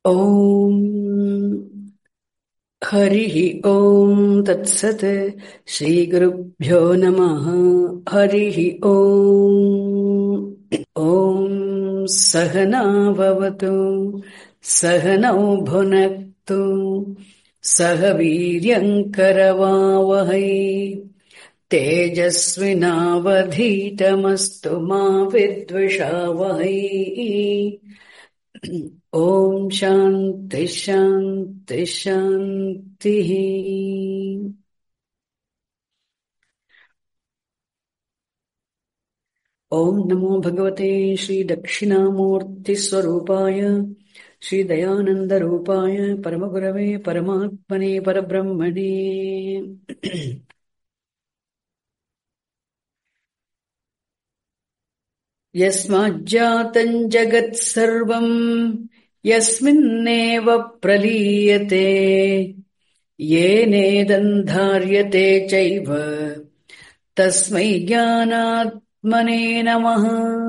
ॐ हरिः ॐ तत्सत् श्रीगुरुभ्यो नमः। हरिः ॐ। ॐ सहना भवतु सहनौ भुनक्तु सह वीर्यङ्करवावहै तेजस्विनावधीतमस्तु मा विद्विषावहै। ॐ शान्ति शान्ति शान्तिः। ॐ नमो भगवते श्रीदक्षिणामूर्तिस्वरूपाय श्रीदयानन्दरूपाय परमगुरवे परमात्मने परब्रह्मणे यस्माज्जातम् जगत्सर्वम् यस्मिन्नेव प्रलीयते येनेदन्धार्यते चैव तस्मै ज्ञानात्मने नमः।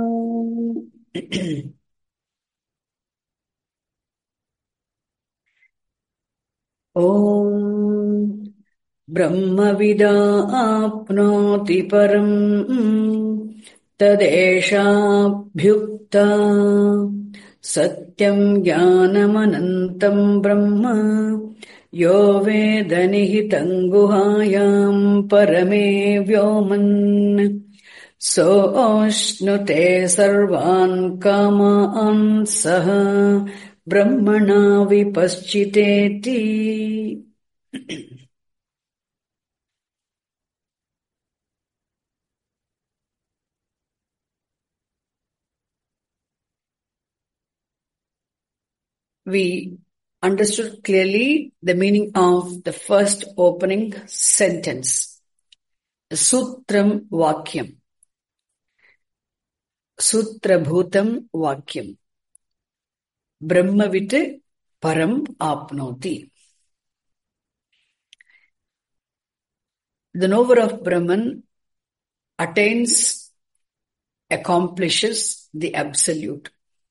ॐ ब्रह्मविदाप्नोति परम् तदेषाभ्युक्ता सत्यम् ज्ञानमनन्तम् ब्रह्म यो वेद निहितम् गुहायाम् परमे व्योमन् सोऽश्नुते सर्वान् कामान् सः ब्रह्मणा विपश्चितेति। We understood clearly the meaning of the first opening sentence, Sutram Vakyam, Sutrabhutam Vakyam, Brahmavit Param Apnoti. The knower of Brahman attains, accomplishes the absolute.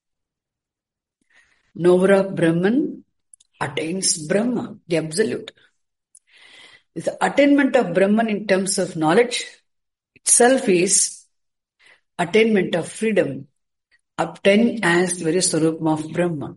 Knower of Brahman attains Brahma, the absolute. The attainment of Brahman in terms of knowledge itself is attainment of freedom, obtained as the very Swarupam of Brahma.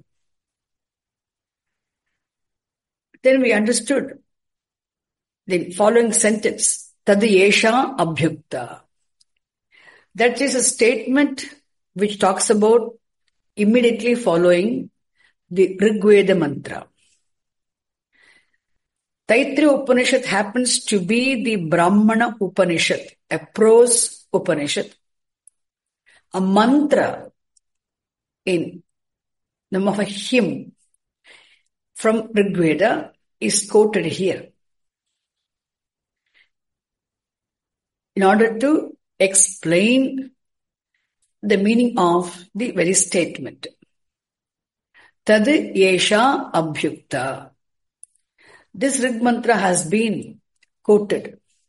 Then we understood the following sentence, Tad Yesha Abhyukta. That is a statement which talks about immediately following the Rigveda mantra. Taittiriya Upanishad happens to be the Brahmana Upanishad, a prose Upanishad. A mantra in the name of a hymn from Rigveda is quoted here in order to explain the meaning of the very statement. Tad Yesha Abhyukta. This Rig mantra has been quoted.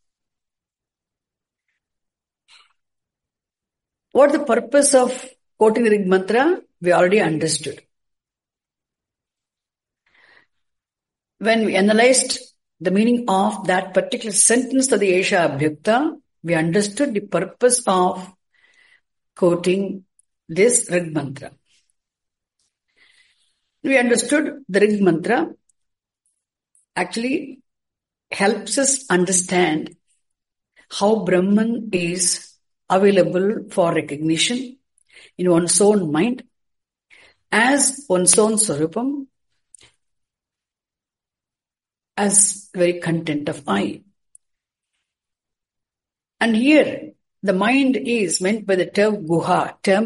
What is the purpose of quoting the Rig mantra? We already understood. When we analyzed the meaning of that particular sentence, Tad Yesha Abhyukta, we understood the purpose of quoting this Rig mantra. We understood the Rig mantra actually helps us understand how Brahman is available for recognition in one's own mind as one's own Swarupam, as very content of I. And here the mind is meant by the term Guha,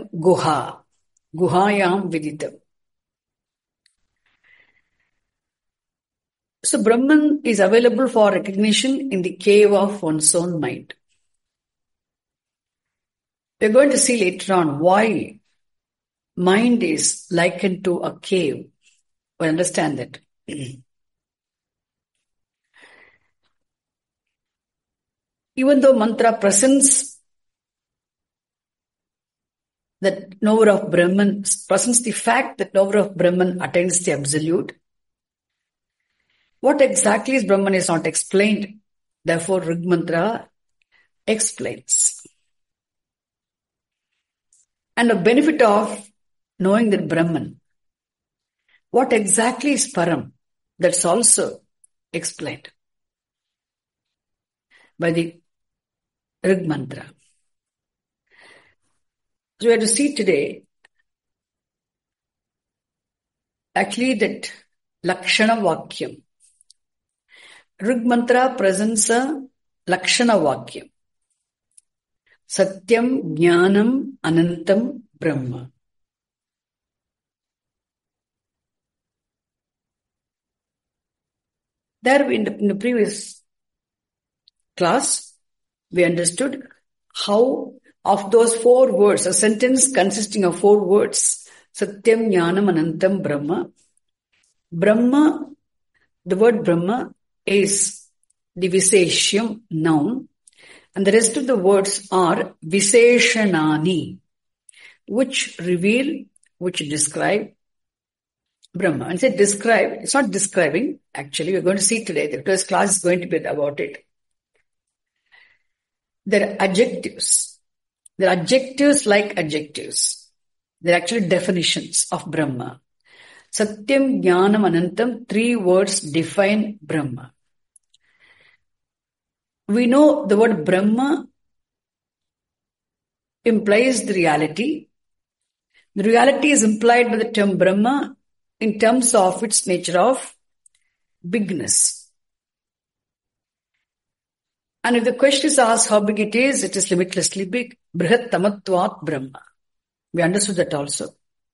Guhayam Viditam. So Brahman is available for recognition in the cave of one's own mind. We're going to see later on why mind is likened to a cave. We understand that. Even though mantra presents that knower of Brahman presents the fact that knower of Brahman attains the absolute. What exactly is Brahman is not explained. Therefore, Rig Mantra explains. And the benefit of knowing that Brahman, what exactly is Param, that's also explained by the Rig Mantra. So we have to see today actually that Lakshana Vakyam. Rig Mantra presents a Lakshana Vakyam. Satyam Jnanam Anantam Brahma. There in the previous class, we understood how of those 4 words, a sentence consisting of 4 words, Satyam Jnanam Anantam Brahma. Brahma, the word Brahma is the Viseshyam noun, and the rest of the words are Viseshanani, which reveal, which describe Brahma. And say describe, it's not describing, actually, we're going to see today, the today's class is going to be about it. There are adjectives. There are adjectives like adjectives. They're actually definitions of Brahma. Satyam, Jnanam, Anantam, 3 words define Brahma. We know the word Brahma implies the reality. The reality is implied by the term Brahma in terms of its nature of bigness. And if the question is asked how big it is limitlessly big. Brihat Tamatvat Brahma. We understood that also.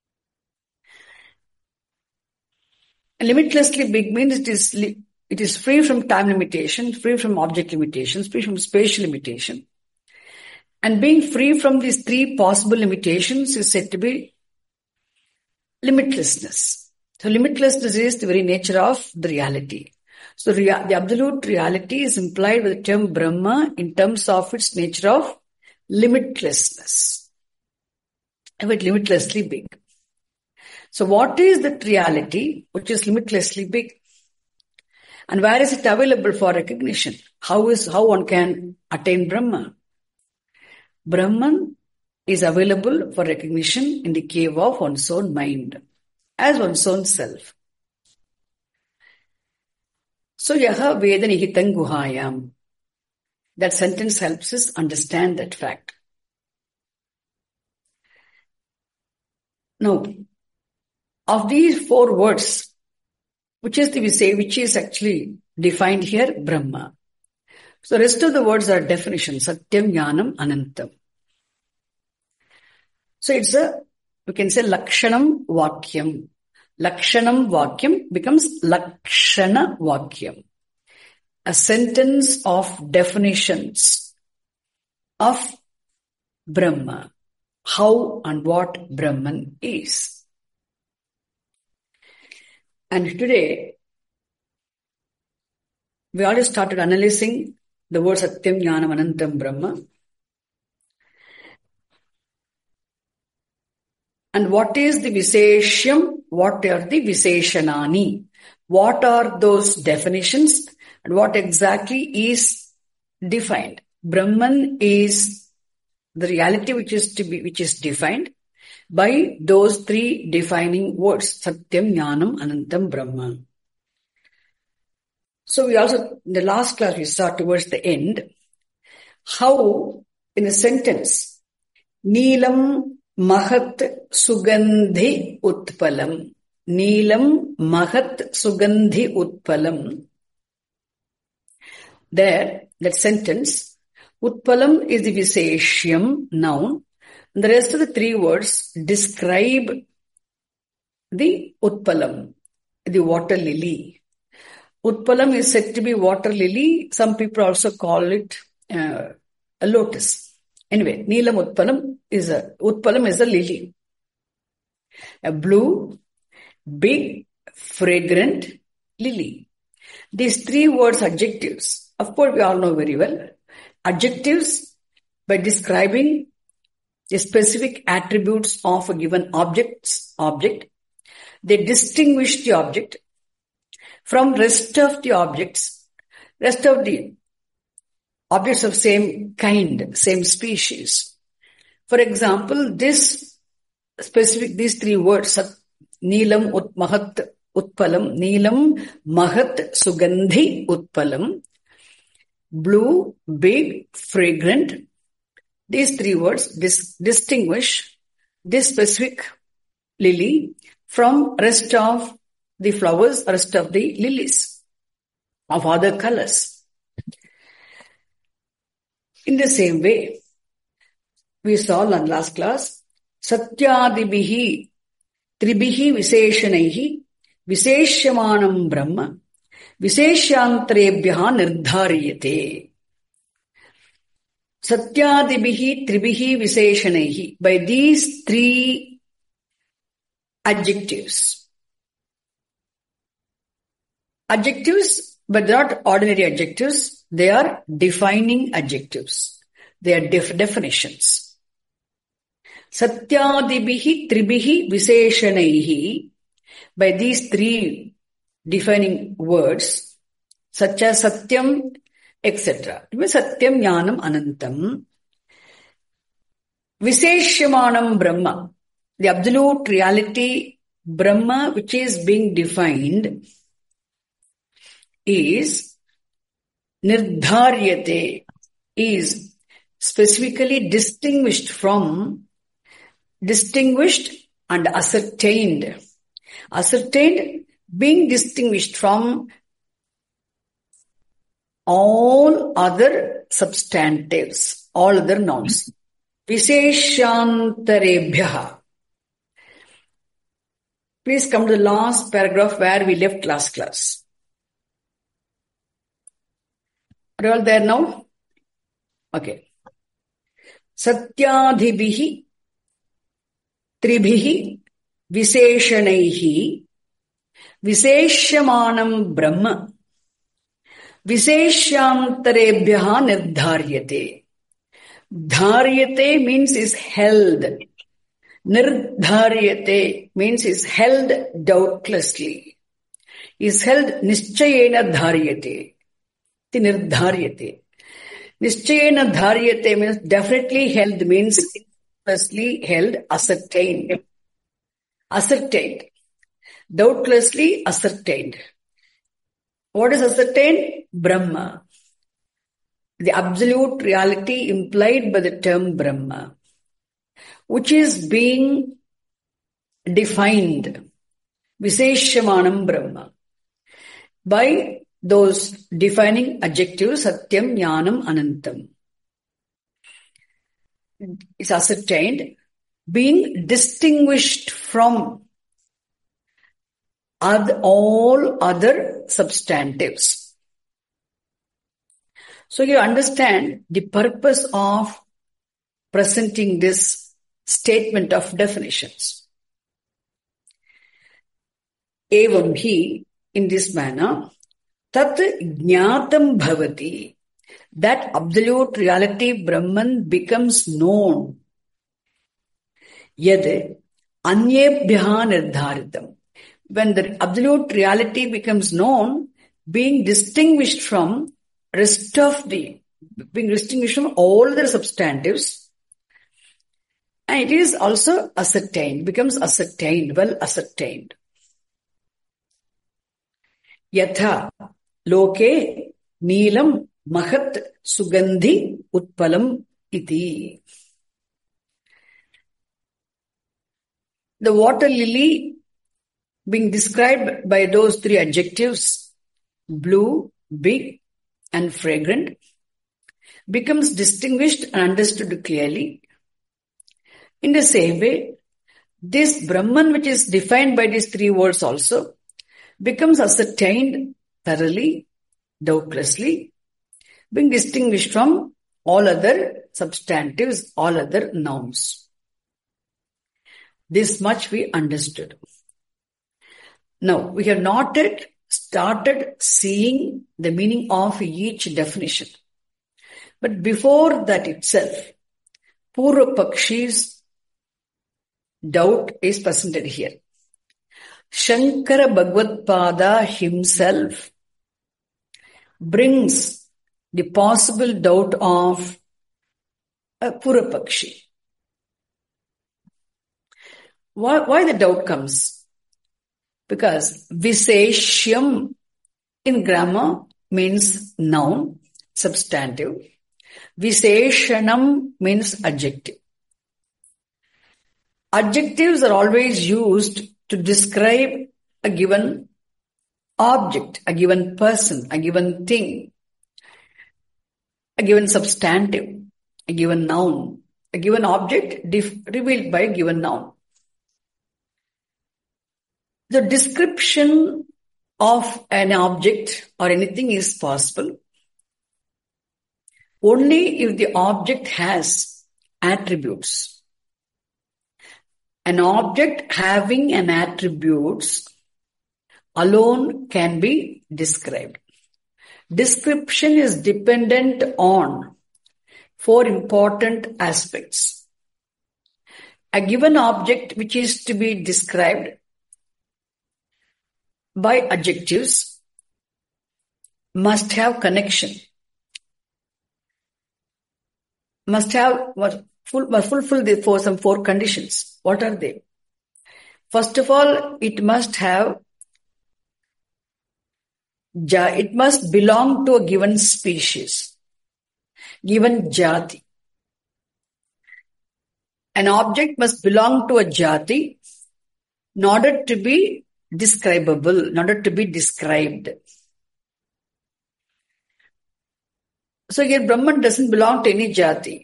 And limitlessly big means it is free from time limitation, free from object limitations, free from spatial limitation. And being free from these 3 possible limitations is said to be limitlessness. So limitlessness is the very nature of the reality. So the absolute reality is implied by the term Brahma in terms of its nature of limitlessness. But limitlessly big. So what is that reality which is limitlessly big? And where is it available for recognition? How one can attain Brahma? Brahman is available for recognition in the cave of one's own mind, as one's own self. So Yaha Veda Nihitam Guhayam. That sentence helps us understand that fact. Now, of these 4 words, which is actually defined here, Brahma. So the rest of the words are definitions, Satyam, Jnanam, Anantam. So we can say Lakshanam Vakyam. Lakshanam Vakyam becomes Lakshana Vakyam. A sentence of definitions of Brahma. How and what Brahman is. And today, we already started analyzing the word Satyam, Jnanam, Anantam, Brahma. And what is the Viseshyam? What are the Viseshanani? What are those definitions? And what exactly is defined? Brahman is the reality which is defined by those 3 defining words, Satyam, Jnanam, Anantam, Brahma. So in the last class we saw towards the end, how in a sentence, Neelam Mahat Sugandhi Utpalam. Neelam Mahat Sugandhi Utpalam. There, that sentence, Utpalam is the Viseshyam noun. And the rest of the 3 words describe the Utpalam, the water lily. Utpalam is said to be water lily. Some people also call it a lotus. Anyway, Neelam Utpalam is a lily. A blue, big, fragrant lily. These 3 words, adjectives, of course we all know very well. Adjectives by describing the specific attributes of a given object. They distinguish the object from rest of the objects of same kind, same species. For example, these three words, Neelam, Mahat, Utpalam, Neelam, Mahat, Sugandhi, Utpalam, blue, big, fragrant. These three words distinguish this specific lily from rest of the flowers, rest of the lilies of other colors. In the same way, we saw in last class, Satyadibihi, Tribihi Visheshanaihi, Visheshyamanam Brahma, Visheshyantarebhyaha Nirdhariyate. Satyadibihi, Tribihi Visheshanaihi. By these three adjectives, but not ordinary adjectives, they are defining adjectives. They are definitions. Satyadibihi tribihi visheshanaihi. By these three defining words, such as satyam, etc. Satyam jnanam anantam. Visheshyamanam Brahma. The absolute reality Brahma which is being defined is nirdharyate, is specifically distinguished and ascertained. Ascertained, being distinguished from all other substantives, all other nouns. Visheshyantarebhyaha. Please come to the last paragraph where we left last class. Are you all there now? Okay. Satyadhibihi Tribhihi Visheshanaihi Visheshyamanam Brahma Visheshyantarebhyaha Nirdharyate. Dharyate means is held. Nirdharyate means is held doubtlessly. Is held nischayena dharyate. Nirdharyate. Nischayena dharyate means definitely held, means doubtlessly held, ascertained. Ascertained. Doubtlessly ascertained. What is ascertained? Brahma. The absolute reality implied by the term Brahma, which is being defined, Visheshyamanam Brahma, by those defining adjectives, Satyam, Jnanam, Anantam. It's ascertained, being distinguished from all other substantives. So you understand the purpose of presenting this statement of definitions. Evam hi, in this manner, tat jnatam bhavati, that absolute reality Brahman becomes known. Yad anyebhyaha nirdharitam. When the absolute reality becomes known, being distinguished from all the substantives, and it is also ascertained, becomes ascertained, well ascertained. Yatha loke neelam mahat sugandhi utpalam iti. The water lily being described by those three adjectives, blue, big, and fragrant, becomes distinguished and understood clearly. In the same way, this Brahman which is defined by these three words also becomes ascertained thoroughly, doubtlessly, being distinguished from all other substantives, all other nouns. This much we understood. Now, we have not yet started seeing the meaning of each definition. But before that itself, Purva Pakshi's doubt is presented here. Shankara Bhagavad-pada himself brings the possible doubt of a Purva Pakshi. Why the doubt comes? Because Viseshyam in grammar means noun, substantive. Viseshanam means adjective. Adjectives are always used to describe a given object, a given person, a given thing, a given substantive, a given noun, a given object revealed by a given noun. The description of an object or anything is possible only if the object has attributes. An object having an attributes alone can be described. Description is dependent on 4 important aspects. A given object which is to be described by adjectives must have connection, must have fulfill some 4 conditions. What are they? First of all, it must belong to a given species, given jati. An object must belong to a jati in order to be describable, in order to be described. So here Brahman doesn't belong to any jati.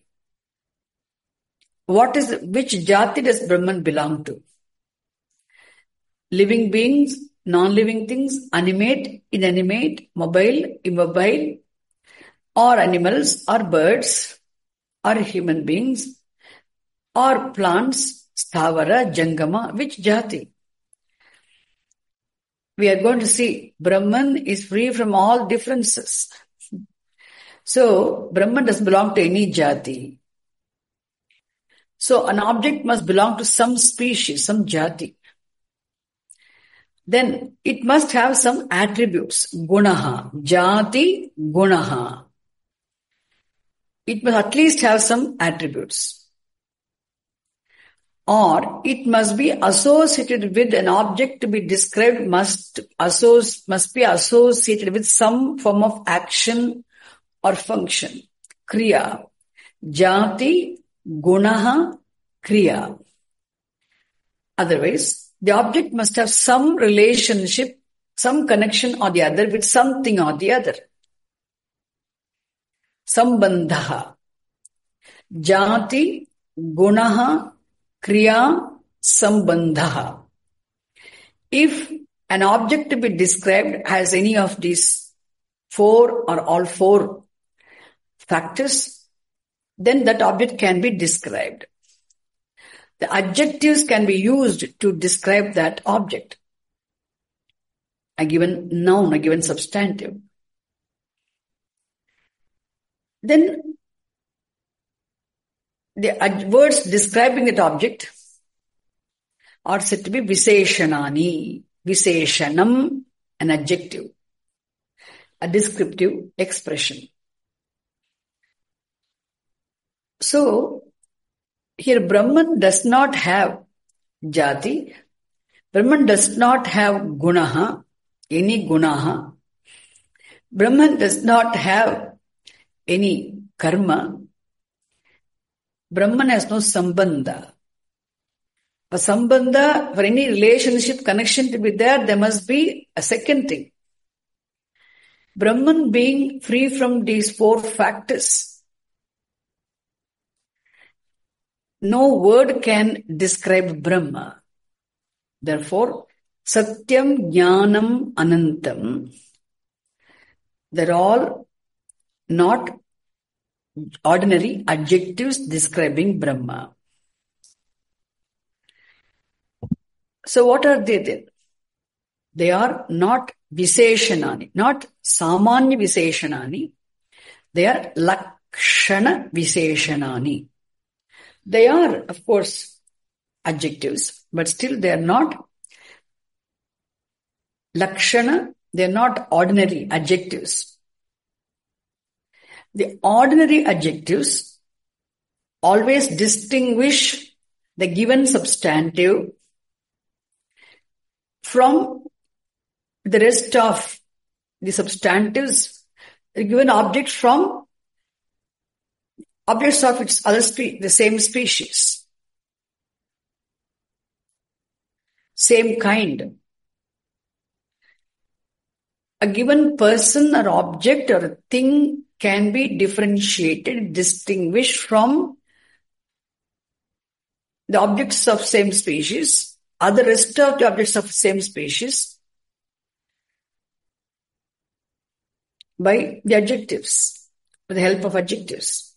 Which jati does Brahman belong to? Living beings, non-living things, animate, inanimate, mobile, immobile, or animals, or birds, or human beings, or plants, sthavara, jangama, which jati? We are going to see Brahman is free from all differences. So, Brahman doesn't belong to any jati. So, an object must belong to some species, some jati. Then, it must have some attributes. Gunaha. Jati gunaha. It must at least have some attributes. Or, it must be associated with an object to be described, must be associated with some form of action or function. Kriya. Jati gunaha kriya. Otherwise, the object must have some relationship, some connection or the other with something or the other. Sambandha. Jati gunaha kriya sambandha. If an object to be described has any of these 4 or all 4 factors, then that object can be described. The adjectives can be used to describe that object. A given noun, a given substantive. Then the words describing that object are said to be Viseshanani. Viseshanam, an adjective, a descriptive expression. So, here Brahman does not have jati, Brahman does not have gunaha, any gunaha, Brahman does not have any karma, Brahman has no sambandha. A sambandha, for any relationship, connection to be there must be a second thing. Brahman being free from these 4 factors, no word can describe Brahma. Therefore, Satyam, Jnanam, Anantam, they're all not ordinary adjectives describing Brahma. So what are they then? They are not Viseshanani, not Samanya Viseshanani. They are Lakshana Viseshanani. They are, of course, adjectives, but still they are not lakshana, they are not ordinary adjectives. The ordinary adjectives always distinguish the given substantive from the rest of the substantives, the given object from objects of its other the same species, same kind. A given person or object or a thing can be differentiated, distinguished from the objects of same species, other rest of the objects of same species, by the adjectives, with the help of adjectives.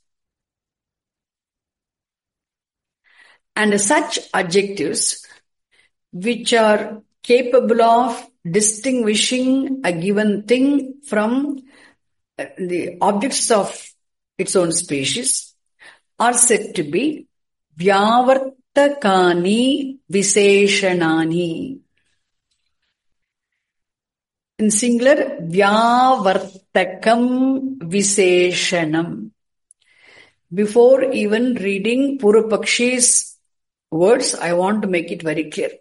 And such adjectives which are capable of distinguishing a given thing from the objects of its own species are said to be Vyavartakani Viseshanani. In singular, Vyavartakam Viseshanam. Before even reading Purupakshi's words, I want to make it very clear.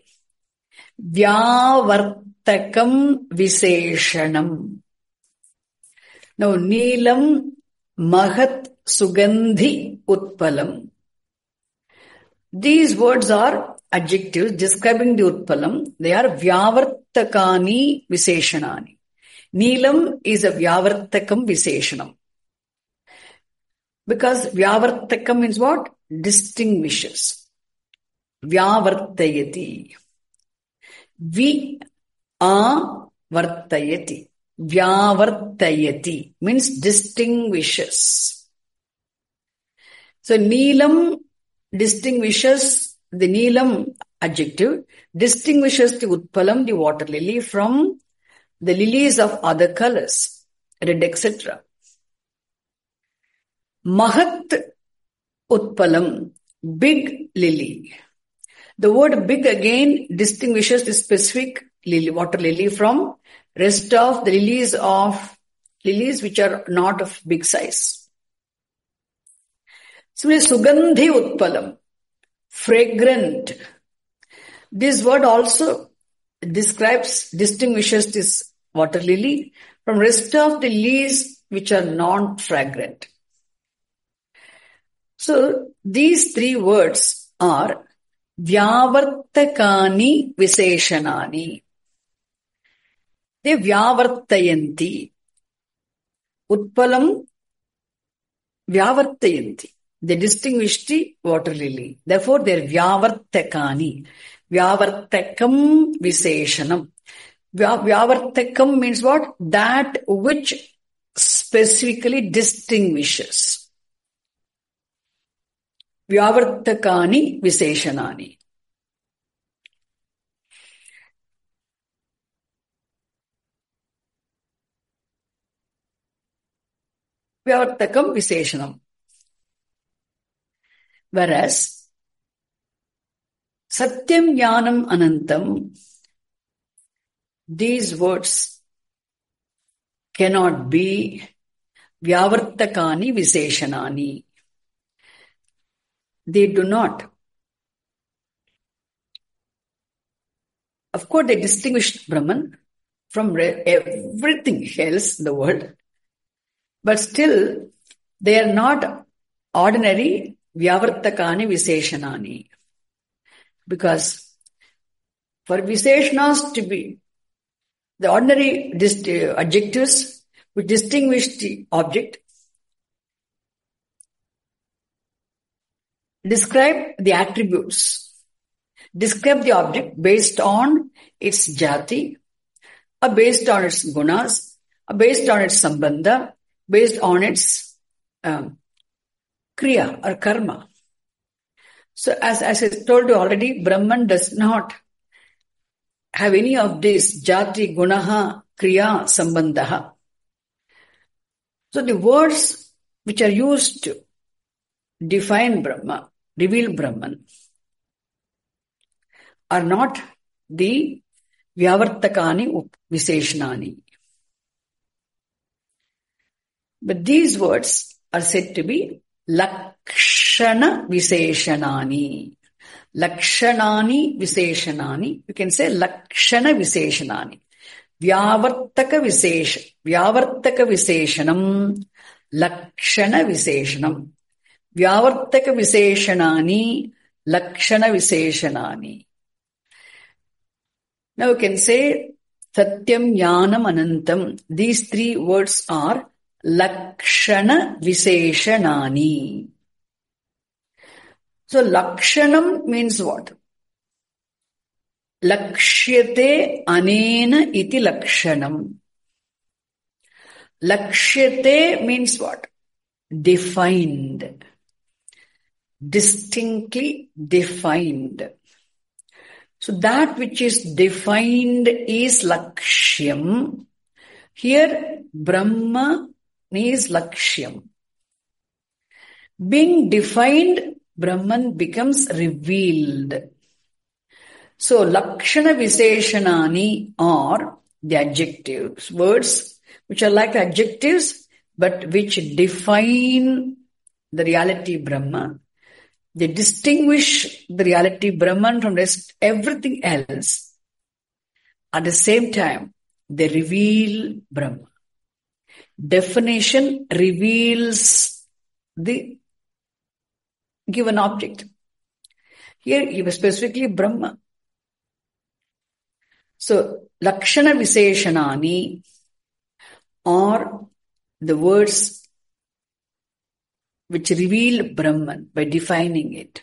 Vyavartakam Viseshanam. Now, Neelam Mahat Sugandhi Utpalam. These words are adjectives describing the Utpalam. They are Vyavartakani Viseshanani. Neelam is a Vyavartakam Viseshanam. Because Vyavartakam means what? Distinguishes. Vyavartayati. Vartayati. Vyavartayati means distinguishes. So Neelam distinguishes, the Neelam adjective distinguishes the Utpalam, the water lily, from the lilies of other colors, red, etc. Mahat Utpalam, big lily. The word big again distinguishes the specific lily, water lily, from rest of the lilies which are not of big size. Similarly, Sugandhi Utpalam, fragrant. This word also distinguishes this water lily from rest of the lilies which are non-fragrant. So, these three words are Vyavartakani Viseshanani. They Vyavartayanti. Utpalam Vyavartayanti. They distinguish the water lily. Therefore, they are Vyavartakani. Vyavartakam Viseshanam. Vyavartakam means what? That which specifically distinguishes. Vyavartakani Viseshanani. Vyavartakam Viseshanam. Whereas Satyam Jnanam Anantam, these words cannot be Vyavartakani Viseshanani. They do not. Of course, they distinguish Brahman from everything else in the world, but still they are not ordinary Vyavartakani Viseshanani. Because for Viseshanas to be the ordinary adjectives which distinguish the object, describe the attributes, describe the object based on its jati, or based on its gunas, or based on its sambandha, based on its kriya or karma. So as I told you already, Brahman does not have any of these jati, gunaha, kriya, sambandha. So the words which are used to define Brahma, revealed Brahman, are not the Vyavartakani Viseshanani. But these words are said to be Lakshana Viseshanani. Lakshanani Viseshanani. You can say Lakshana Viseshanani. Vyavartaka Viseshanam. Lakshana Viseshanam. Vyavartaka Viseshanani. Lakshana Viseshanani. Now you can say Satyam, Jnanam, Anantam. These three words are Lakshana Viseshanani. So Lakshanam means what? Lakshyate anena iti lakshanam. Lakshyate means what? Defined. Distinctly defined. So that which is defined is Lakshyam. Here Brahma is Lakshyam. Being defined, Brahman becomes revealed. So Lakshana Viseshanani are the adjectives, words which are like adjectives but which define the reality Brahma. They distinguish the reality Brahman from everything else. At the same time, they reveal Brahma. Definition reveals the given object. Here, specifically Brahma. So, Lakshana Viseshanani are the words which reveal Brahman by defining it.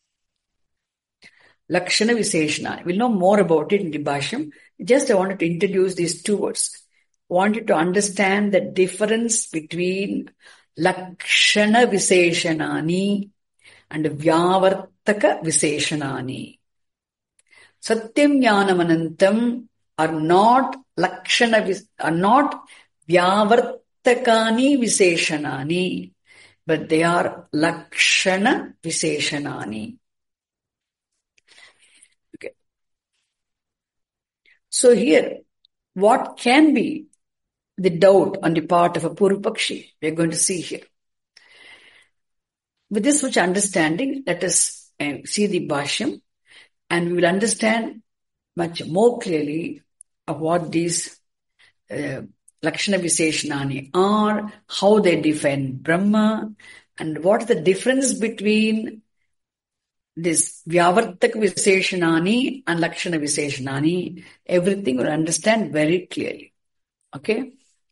Lakshana Viseshanani. We'll know more about it in the Bhashyam. Just I wanted to introduce these two words. I want you to understand the difference between Lakshana Viseshanani and Vyavartaka Viseshanani. Satyam, Jnanam, Anantam are not Vyavartakani Viseshanani, but they are Lakshana Viseshanani. Okay. So here, what can be the doubt on the part of a Purvapakshi? We are going to see here. With this much understanding, let us see the Bhashyam, and we will understand much more clearly of what these Lakshana Viseshanani are, how they define Brahma, and what is the difference between this Vyavartaka Viseshanani and Lakshana Viseshanani. Everything we'll understand very clearly. Okay?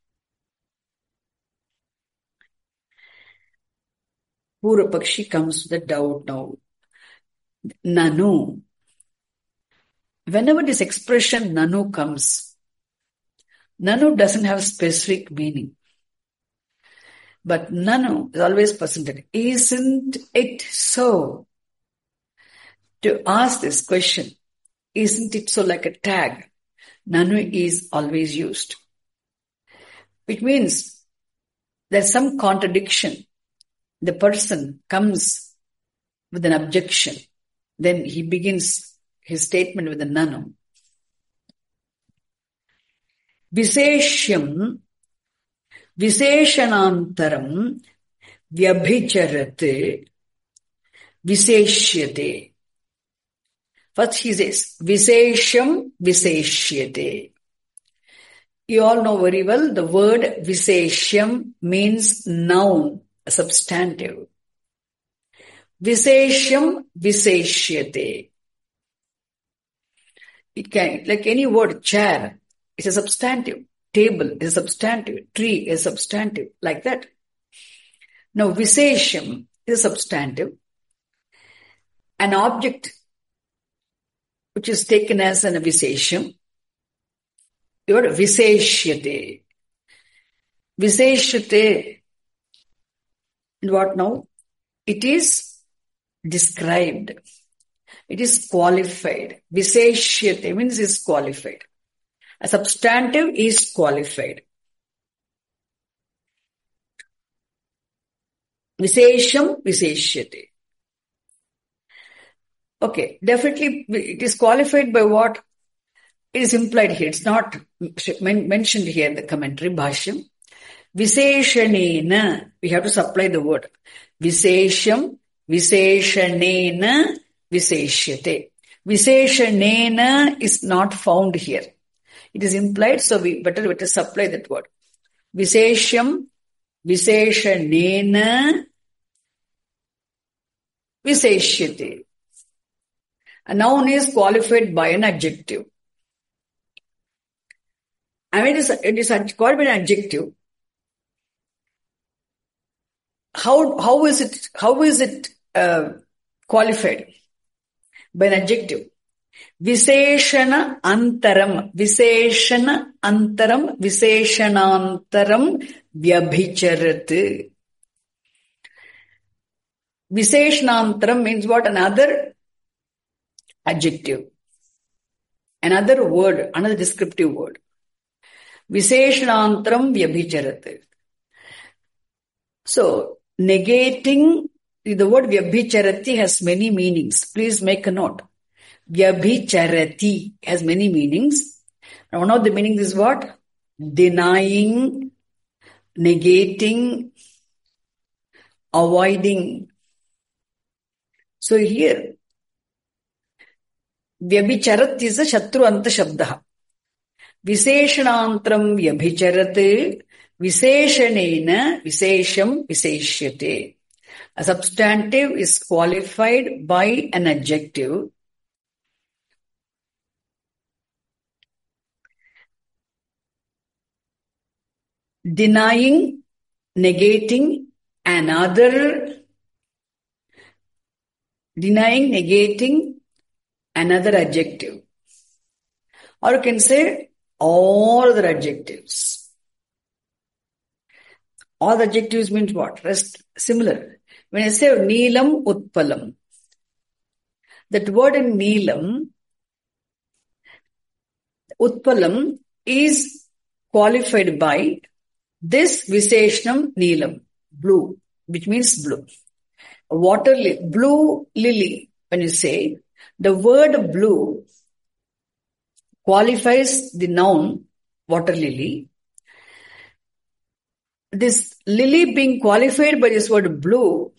Purvapakshi comes with a doubt now. Nanu. Whenever this expression Nanu comes, Nanu doesn't have specific meaning. But Nanu is always presented. Isn't it so? To ask this question, isn't it so, like a tag? Nanu is always used. Which means there's some contradiction. The person comes with an objection. Then he begins his statement with a Nanu. Viseshyam Viseshanantaram Vyabhicharate Viseshyate. First he says, Viseshyam Viseshyate. You all know very well the word Viseshyam means noun, a substantive. Viseshyam Viseshyate. It can, like any word, chair is a substantive, table is a substantive, tree is a substantive, like that. Now, Viseshyam is a substantive. An object which is taken as an Viseshyam, your Viseshyate. Viseshyate, what now? It is described. It is qualified. Viseshyate means is qualified. A substantive is qualified. Viseshyam Viseshyate. Okay, definitely it is qualified by what? It is implied here. It's not mentioned here in the commentary, Bhashyam. Visheshanena. We have to supply the word. Vishesham, Visheshanena, Visheshyate. Visheshanena is not found here. It is implied, so we better supply that word. Vishesham, Visheshanena, Visheshyate. A noun is qualified by an adjective. I mean, it is called by an adjective. How is it qualified? By an adjective. Visheshana antaram, Visheshanantaram, Vyabhicharat. Visheshanantaram means what? Another adjective. Another word, another descriptive word. Visheshanantaram Vyabhicharat. So, negating, the word Vyabhicharati has many meanings. Please make a note. Vyabhicharati has many meanings. Now, one of the meanings is what? Denying, negating, avoiding. So here, Vyabhicharat is a Shatru Anta Shabdaha. Visheshanantram Vyabhicharat, Visheshanena, Vishesham, Visheshyate. A substantive is qualified by an adjective. Denying, negating another adjective. Or you can say all other adjectives. All the adjectives means what? Rest similar. When I say Neelam Utpalam, that word in Neelam, Utpalam is qualified by this Visheshanam Neelam, blue, which means blue. Water lily, blue lily, when you say, the word blue qualifies the noun water lily. This lily being qualified by this word blue,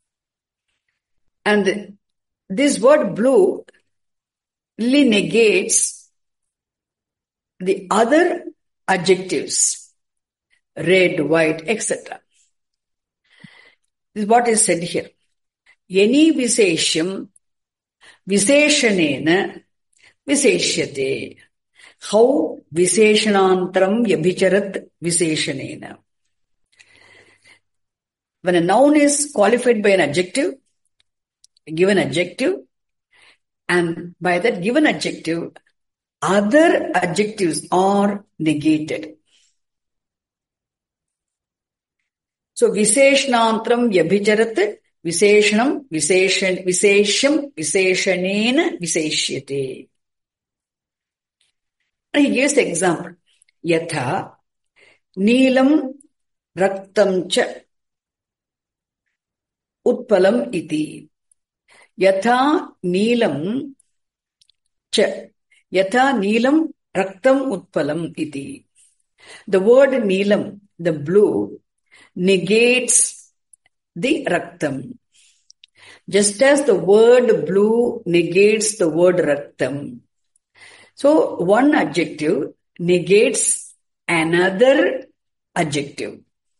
and this word blue really negates the other adjectives, red, white, etc. This is what is said here. Any Vishesham, Visheshanena, Visheshyate. How Visheshanantram Vyabhicharat Visheshanena. When a noun is qualified by an adjective, a given adjective, and by that given adjective, other adjectives are negated. So, Visheshanantram Vyabhicharat, Visheshanam, Vishesham, Visheshanena, Visheshyate. And he gives the example. Yatha, Neelam, Raktam cha, Utpalam iti. Yatha Neelam cha. Yatha Neelam Raktam Utpalam iti. The word Neelam, the blue, negates the Raktam. Just as the word blue negates the word Raktam. So, one adjective negates another adjective.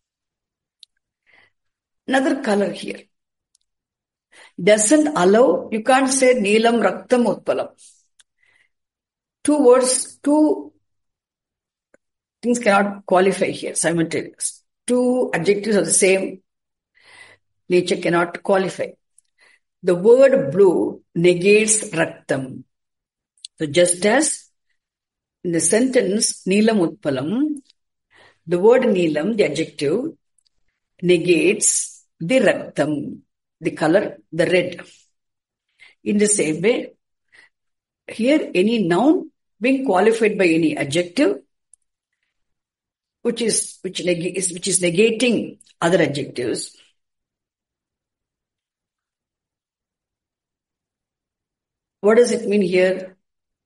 Another color here. Doesn't allow, you can't say Neelam Raktam Utpalam. Two words, two things cannot qualify here, simultaneous. Two adjectives of the same nature cannot qualify. The word blue negates Raktam. So just as in the sentence Neelam Utpalam, the word Neelam, the adjective, negates the Raktam, the color, the red. In the same way, here any noun being qualified by any adjective, which is negating other adjectives, What does it mean here?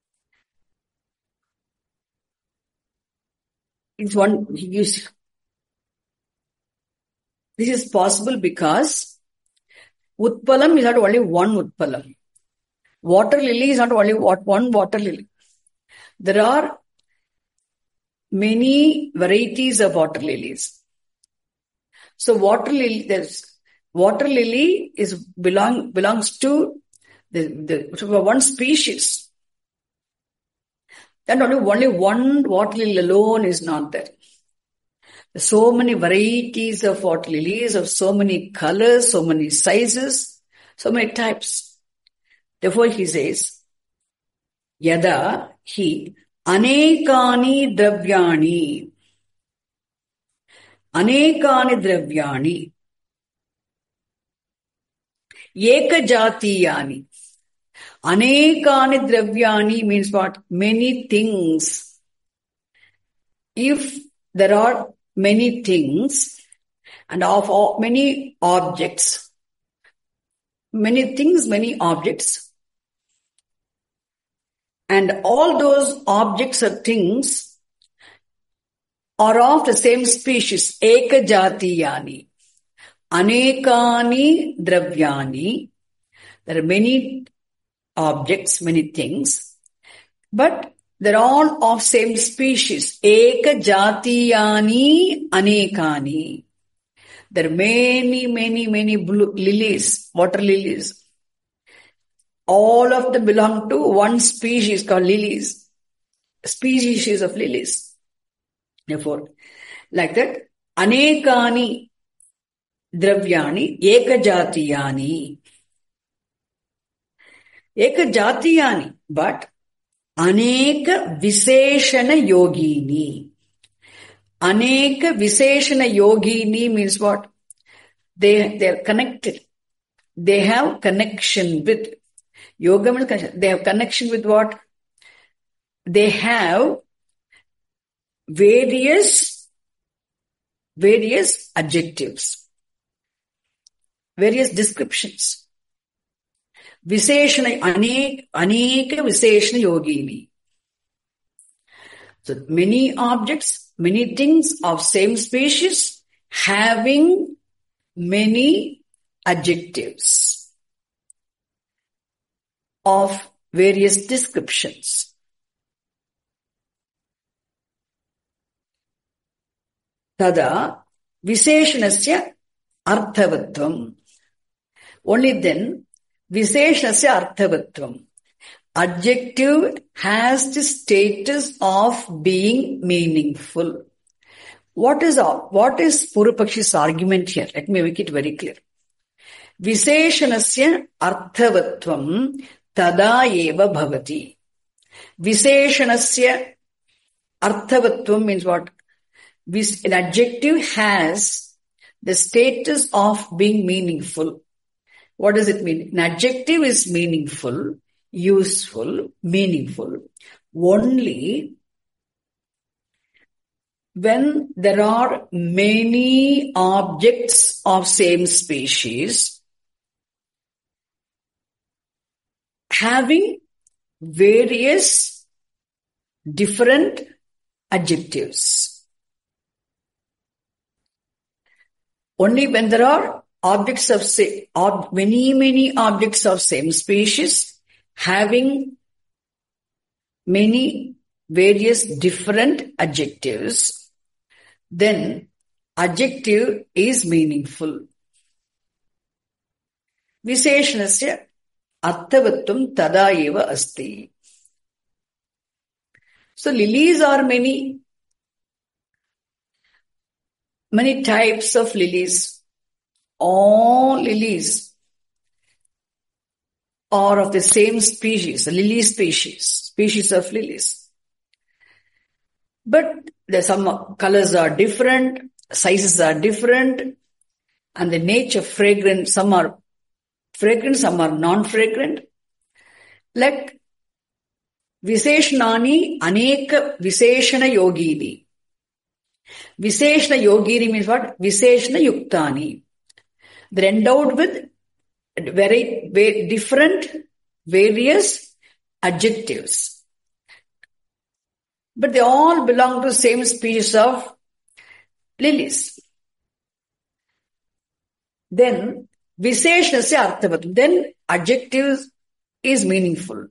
It's one, this is possible because Utpalam is not only one Utpalam. Water lily is not only one water lily. There are many varieties of water lilies. So water lily is belongs to the one species. And only one water lily alone is not there. There's so many varieties of water lilies, of so many colors, so many sizes, so many types. Therefore he says, Yada hi anekani dravyani. Anekani dravyani. Ekajatiyani. Anekani dravyani means what? Many things. If there are many things and of many objects, many things, many objects, and all those objects or things are of the same species, ekajatiyani. Anekani dravyani. There are many objects, many things, but they're all of same species. Ekajatiyani anekani. There are many blue lilies, water lilies. All of them belong to one species called lilies. Species of lilies. Therefore, like that, anekani dravyani ekajatiyani. Ekajatiyani, but aneka visheshana yogini. Aneka visheshana yogini means what? They are connected. They have connection with yoga. They have connection with what? They have various adjectives, various descriptions. Visheshana, aneka visheshana yogini. So many objects, many things of same species having many adjectives of various descriptions. Tada visheshanasya arthavatvam. Only then visheshanasya arthavatvam. Adjective has the status of being meaningful. What is Purvapakshi's argument here? Let me make it very clear. Visheshanasya arthavatvam tada eva bhavati. Visheshanasya arthavatvam means what? An adjective has the status of being meaningful. What does it mean? An adjective is meaningful, useful, meaningful only when there are many objects of same species having various different adjectives. Only when there are objects of many objects of same species having many various different adjectives, then adjective is meaningful. Visheshanasya arthavatvam tada eva asti. So lilies are many types of lilies. All lilies are of the same species, the lily species of lilies. But some colors are different, sizes are different, and the nature fragrant, some are fragrant, some are non-fragrant. Like Visheshanani aneka visheshana yogini. Visheshana yogini means what? Visheshana yuktani. They're endowed with very different, various adjectives. But they all belong to the same species of lilies. Then, Visheshanasya Arthavatam. Then, adjectives is meaningful.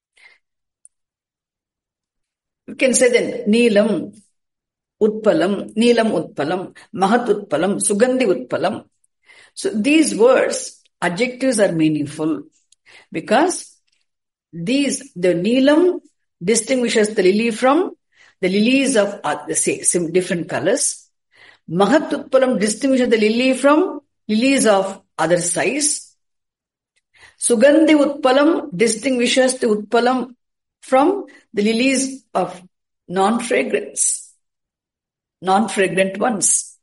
You can say then, Neelam, Utpalam, Mahat Utpalam, Sugandhi Utpalam. So these words, adjectives are meaningful because the Neelam distinguishes the lily from the lilies of the different colors. Mahat Utpalam distinguishes the lily from lilies of other size. Sugandhi Utpalam distinguishes the Utpalam from the lilies of non-fragrant ones.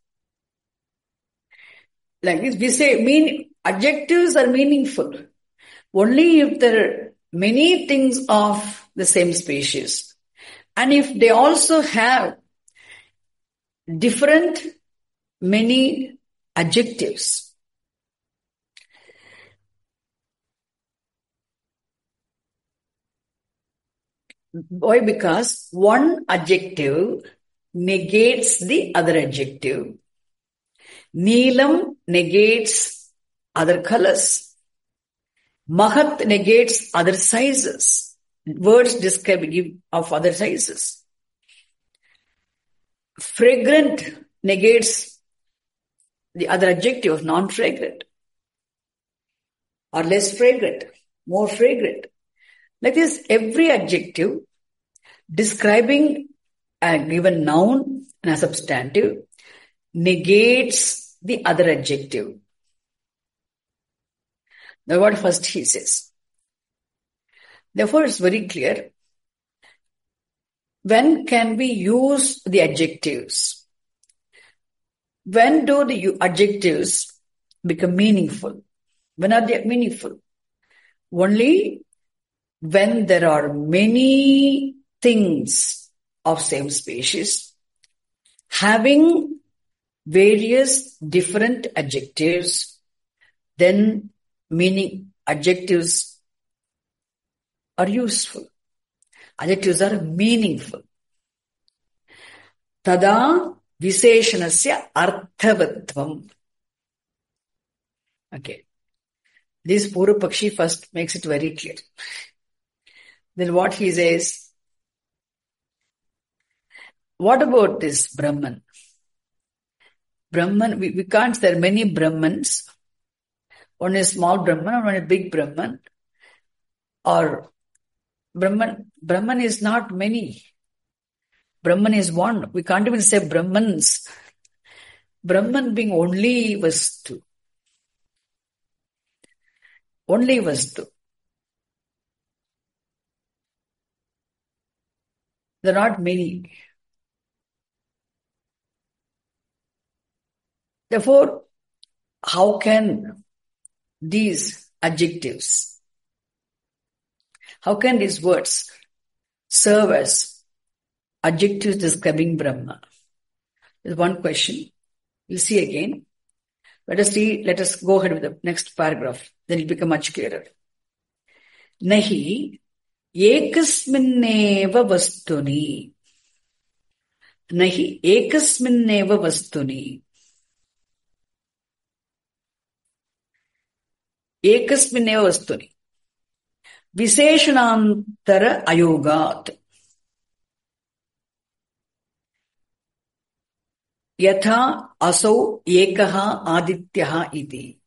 Like this, we say adjectives are meaningful only if there are many things of the same species. And if they also have many adjectives. Why? Because one adjective negates the other adjective. Neelam negates other colors. Mahat negates other sizes. Words describe of other sizes. Fragrant negates the other adjective of non-fragrant. Or less fragrant, more fragrant. Like this, every adjective describing a given noun and a substantive negates the other adjective. Now what first he says. Therefore, it's very clear. When can we use the adjectives? When do the adjectives become meaningful? When are they meaningful? Only when there are many things of same species having various different adjectives, then adjectives are useful. Adjectives are meaningful. Tada Visheshanasya Arthavatvam. Okay. This Purvapakshi first makes it very clear. Then what he says, what about this Brahman? Brahman, we can't, there are many Brahmans. One is small Brahman and one is big Brahman. Or Brahman is not many. Brahman is one. We can't even say Brahmans. Brahman being only Vastu. Only Vastu. There are not many. Therefore, how can these adjectives, how can these words serve as adjectives describing Brahma? There's one question. We'll see again. Let us go ahead with the next paragraph. Then it'll become much clearer. Nahi ekasminneva vastuni. Nahi ekasminneva vastuni. Ekasminneva vastuni. Visheshanantara ayogat. Yatha asau ekaha adityaha iti.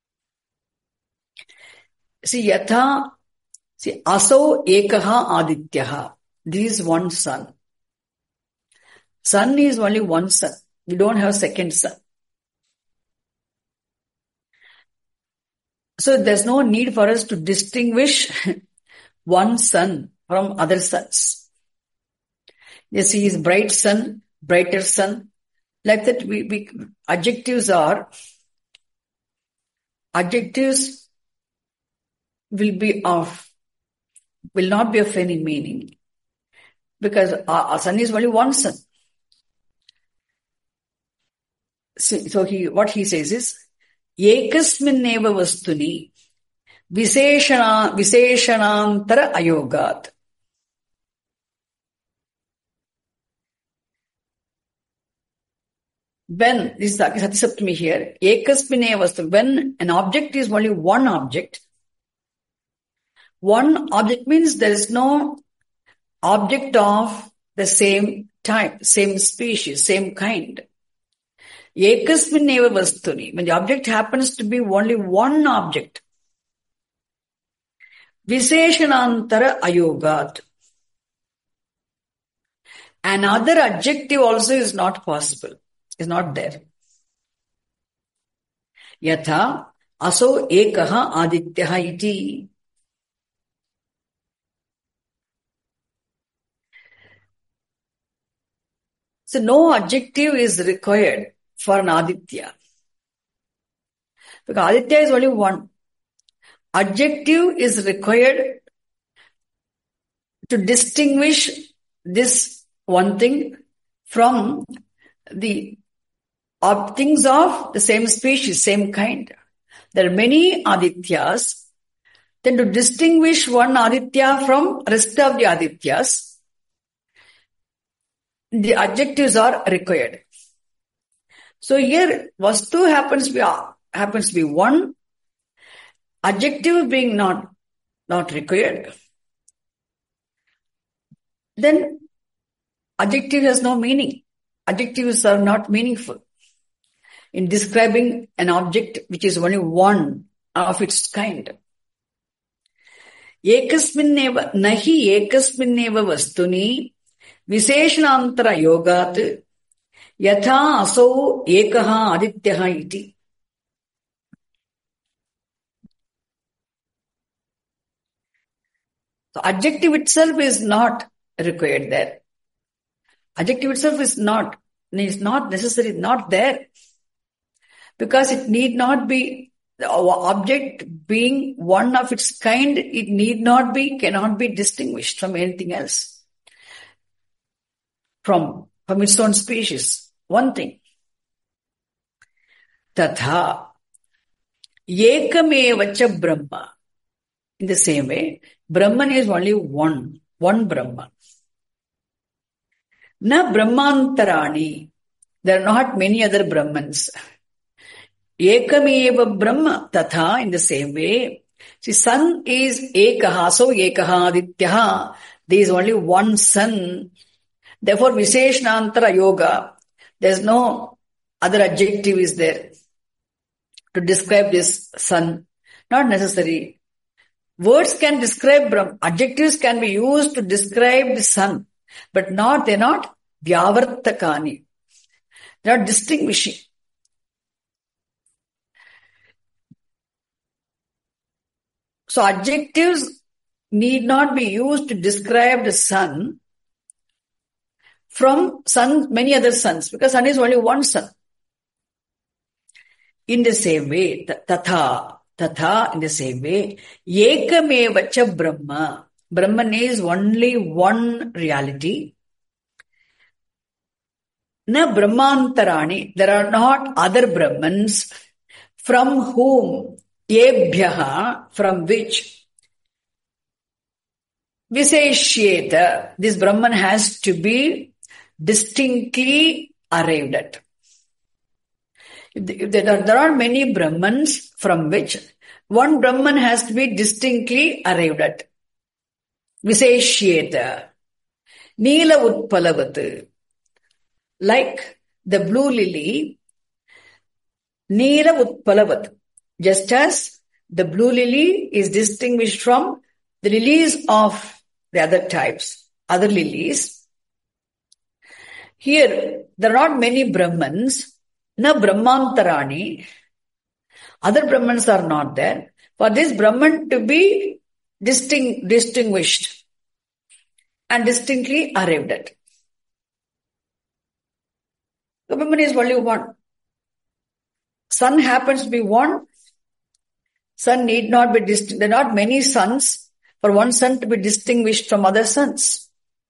See, asau ekaha adityaha. This is one sun. Sun is only one sun. We don't have second sun. So there's no need for us to distinguish one sun from other suns. You see, his bright sun, brighter sun. Like that, adjectives will not be of any meaning. Because our sun is only one sun. So what he says is, Ekasminneva vastuni Visheshanantara ayogat. When, this is Satisaptami here, ekasmine vastu, when an object is only one object means there is no object of the same type, same species, same kind. Ekasmineva vastuni, when the object happens to be only one object, Visheshanantara ayogat. Another adjective also is not possible, is not there. Yatha aso ekaha adityaha iti. So no adjective is required for an Aditya. Because Aditya is only one. Adjective is required to distinguish this one thing from the things of the same species, same kind. There are many Adityas. Then to distinguish one Aditya from rest of the Adityas, the adjectives are required. So here, Vastu happens to be one, adjective being not required. Then adjective has no meaning. Adjectives are not meaningful in describing an object which is only one of its kind. Ekasminneva nahi ekasminneva vastuni Visheshanantara yogat yatha aso ekaha adityaha iti. So adjective itself is not required there. Adjective itself is not necessary, not there. Because it need not be, the object being one of its kind, it cannot be distinguished from anything else. From its own species. One thing. Tatha ekamevacha Brahma. In the same way, Brahman is only one Brahma. Na Brahmantarani. There are not many other Brahmans. Ekameva Brahma tatha, in the same way. See, sun is ekaha, so ekaha adityaha. There is only one sun. Therefore, Visheshanantara yoga, there is no other adjective is there to describe this sun. Not necessary. Words can describe Brahma. Adjectives can be used to describe the sun, but they're not vyavartakani. They're not distinguishing. So adjectives need not be used to describe the sun from many other suns, because sun is only one sun. In the same way, tatha, in the same way, ekamevacha Brahma. Brahman is only one reality. Na Brahmantarani, there are not other Brahmans from whom, yebhyaha, from which, Visheshyeta, this Brahman has to be distinctly arrived at. If there are many Brahmans from which one Brahman has to be distinctly arrived at. Visheshyeta. Neela Utpalavat. Like the blue lily, Neela Utpalavat. Just as the blue lily is distinguished from the lilies of the other types, other lilies. Here, there are not many Brahmans, na Brahmantarani. Other Brahmans are not there. For this Brahman to be distinguished and distinctly arrived at. The Brahman is only one. Sun happens to be one. Sun need not be distinct. There are not many suns for one sun to be distinguished from other suns.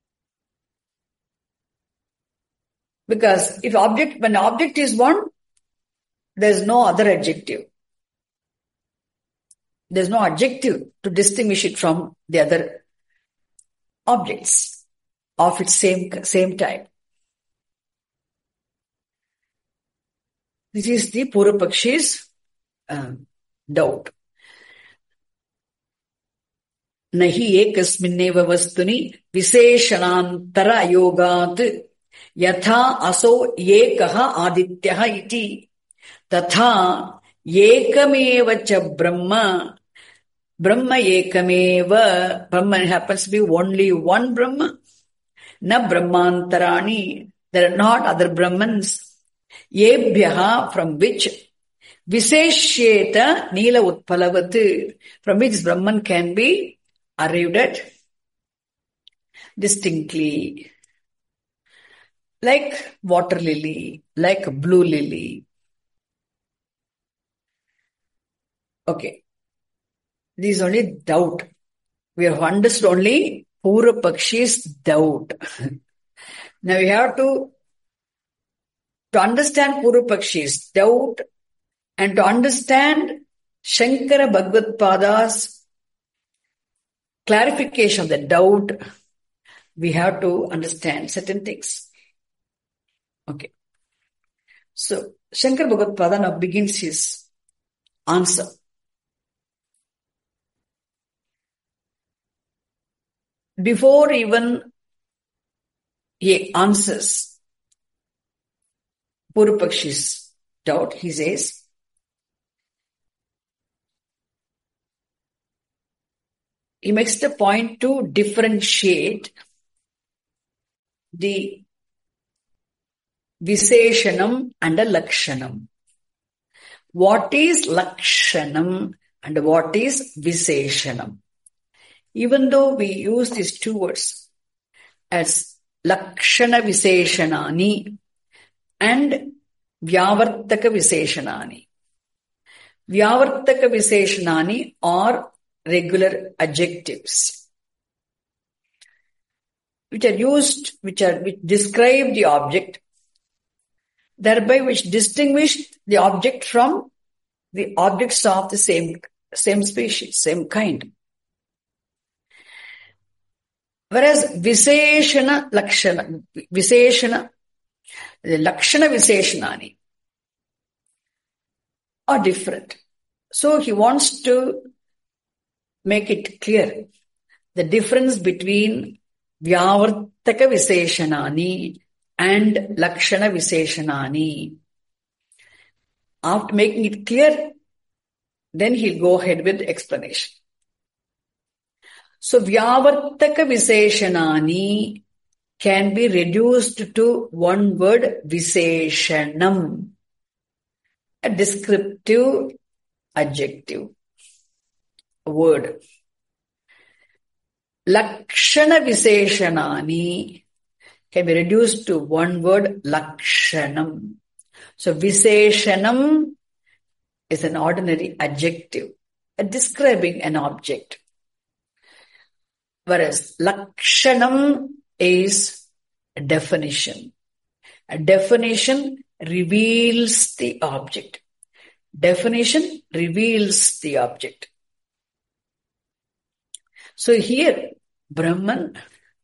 Because when object is one, there is no other adjective. There's no adjective to distinguish it from the other objects of its same type. This is the Purvapakshi's doubt. Nahi ekasminneva vastuni visheshanantara ayogat yatha aso ekaha adityaha iti tatha ekameva cha brahma ekameva. Brahma happens to be only one Brahma. Na brahmantarani, there are not other Brahmans. Yebhyaha, from which Viseshyeta Nila Utpalavat, from which Brahman can be arrived at distinctly. Like water lily, like blue lily. Okay. This is only doubt. We have understood only Purvapakshi's doubt. Now we have to understand Purvapakshi's doubt and to understand Shankara Bhagavad-pada's clarification of the doubt, we have to understand certain things. Okay. So, Shankara Bhagavad-pada now begins his answer. Before even he answers Purvapakshi's doubt, he says, he makes the point to differentiate the Visheshanam and a Lakshanam. What is Lakshanam and what is Visheshanam? Even though we use these two words as Lakshana Visheshanani and Vyavartaka Visheshanani. Vyavartaka Visheshanani are regular adjectives which are used, which describe the object, thereby which distinguish the object from the objects of the same species, same kind. Whereas Visheshana Lakshana, the Lakshana Visheshanani are different. So he wants to make it clear the difference between Vyavartaka Visheshanani and Lakshana Visheshanani. After making it clear, then he'll go ahead with the explanation. So, Vyavartaka Visheshanani can be reduced to one word, Visheshanam, a descriptive adjective word. Lakshana Visheshanani can be reduced to one word, Lakshanam. So, Visheshanam is an ordinary adjective, describing an object. Whereas Lakshanam is a definition. A definition reveals the object. Definition reveals the object. So here, Brahman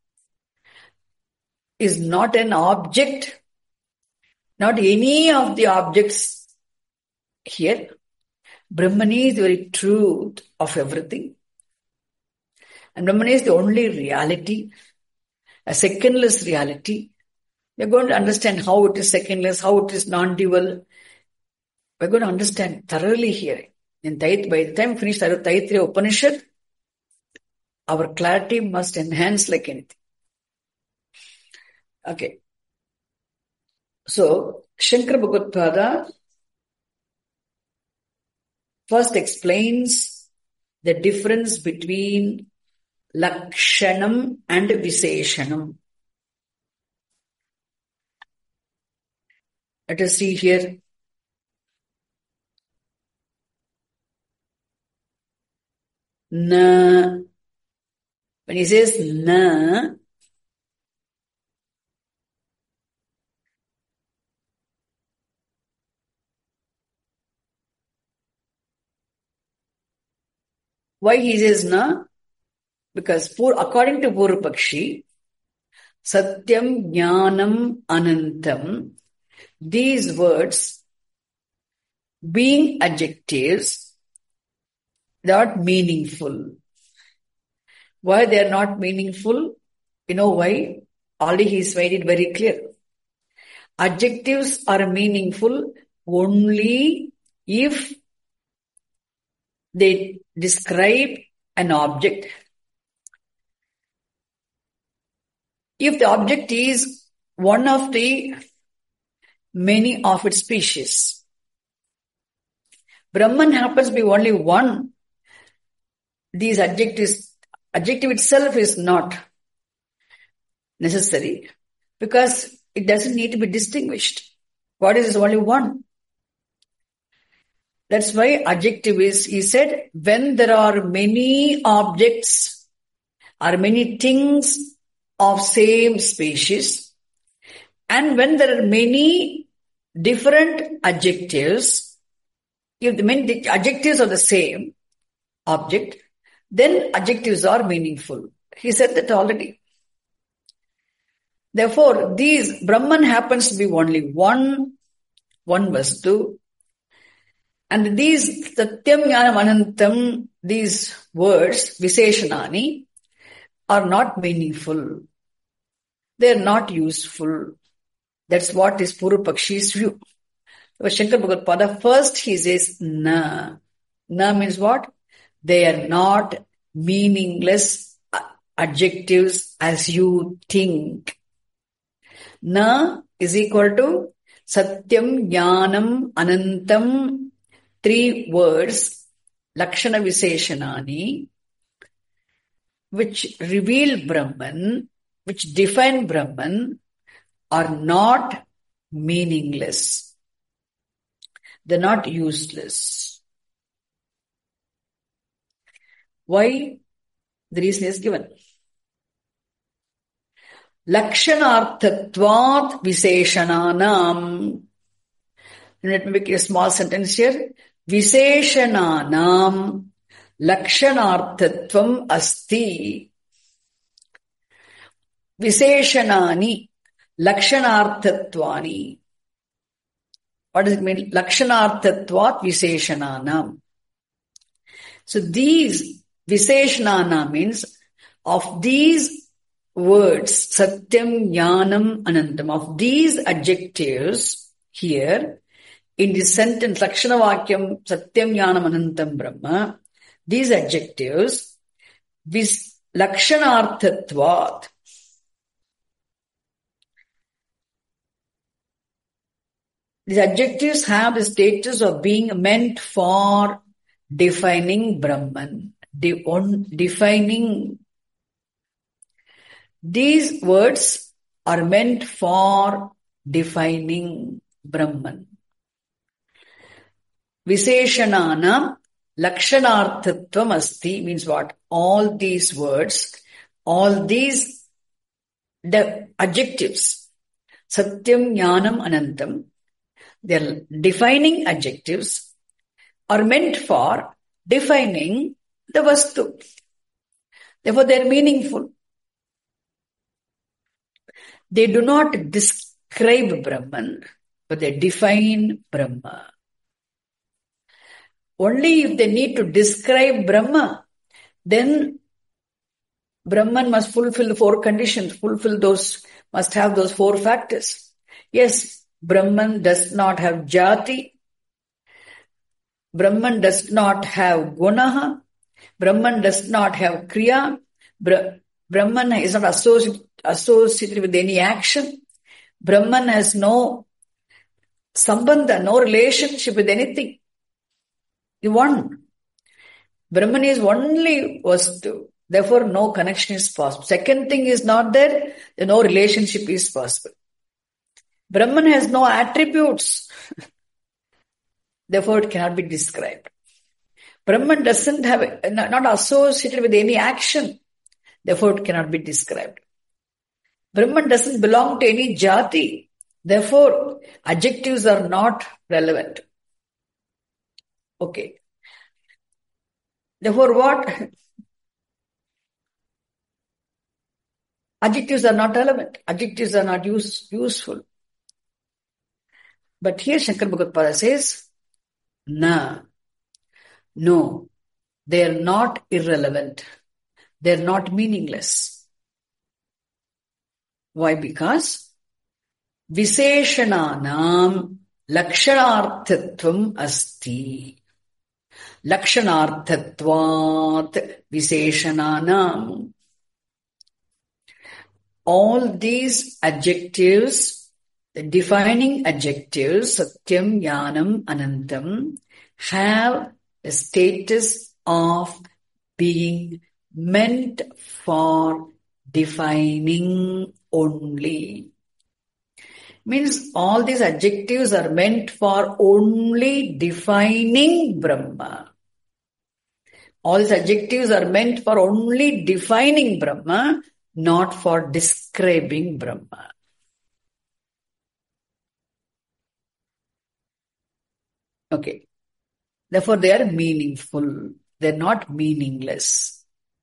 is not an object, not any of the objects here. Brahman is the very truth of everything. And Brahman is the only reality, a secondless reality. We're going to understand how it is secondless, how it is non-dual. We're going to understand thoroughly here. By the time we finish Taittiriya Upanishad, our clarity must enhance like anything. Okay. So, Shankara Bhagavad-pada first explains the difference between Lakshanam and Visheshanam. Let us see here. Na. When he says na, Why he says na? Because according to Purvapakshi, Satyam, Jnanam, Anantam, these words, being adjectives, they are not meaningful. Why they are not meaningful? You know why? Already he's made it very clear. Adjectives are meaningful only if they describe an object. If the object is one of the many of its species, Brahman happens to be only one, these adjective itself is not necessary because it doesn't need to be distinguished. What is only one? That's why adjective is, he said, when there are many objects or many things of same species, and when there are many different adjectives, if the many adjectives are the same object, then adjectives are meaningful. He said that already. Therefore, these Brahman happens to be only one vastu, and these Satyam, Jnanam, Anantam, these words, Visheshanani, are not meaningful. They are not useful. That's what is Purvapakshi's view. Shankar Bhagavad first he says na. Na means what? They are not meaningless adjectives as you think. Na is equal to Satyam, Jnanam, Anantam, 3 words, Lakshana Visheshanani, which reveal Brahman, which define Brahman, are not meaningless. They're not useless. Why? The reason is given. Lakshanarthatvat Visheshananam. Let me make a small sentence here. Visheshananam Lakshanarthatvam asti. Visheshanani Lakshanarthatvani. What does it mean? Lakshanarthatvat Visheshananam. So these Visheshanana means of these words, Satyam, Jnanam, Anantam, of these adjectives here, in this sentence, Lakshana Vakyam, Satyam, Jnanam, Anantam, Brahma, these adjectives, Lakshanarthatvat, these adjectives have the status of being meant for defining Brahman. Defining. These words are meant for defining Brahman. Visheshanana Lakshanarthatvam asti means what? All these words, all these adjectives, Satyam, Jnanam, Anantam, they're defining adjectives, are meant for defining the vastu. Therefore, they're meaningful. They do not describe Brahman, but they define Brahma. Only if they need to describe Brahma, then Brahman must fulfill the 4 conditions, must have those 4 factors. Yes, Brahman does not have jati. Brahman does not have gunaha. Brahman does not have kriya. Brahman is not associated with any action. Brahman has no sambandha, no relationship with anything. The one. Brahman is only vastu. Therefore, no connection is possible. Second thing is not there, then no relationship is possible. Brahman has no attributes. Therefore, it cannot be described. Brahman doesn't have, not associated with any action. Therefore, it cannot be described. Brahman doesn't belong to any jati. Therefore, adjectives are not relevant. Okay. Therefore, what? Adjectives are not relevant. Adjectives are not useful. But here Shankara Bhagavad says, no, they are not irrelevant. They are not meaningless. Why? Because Visheshananam Lakshanarthatvam asti. Lakshanarthatvat Visheshananam. All these adjectives, the defining adjectives, Satyam, Jnanam, Anantam, have a status of being meant for defining only. Means all these adjectives are meant for only defining Brahma. All these adjectives are meant for only defining Brahma, not for describing Brahma. Okay. Therefore, they are meaningful. They are not meaningless.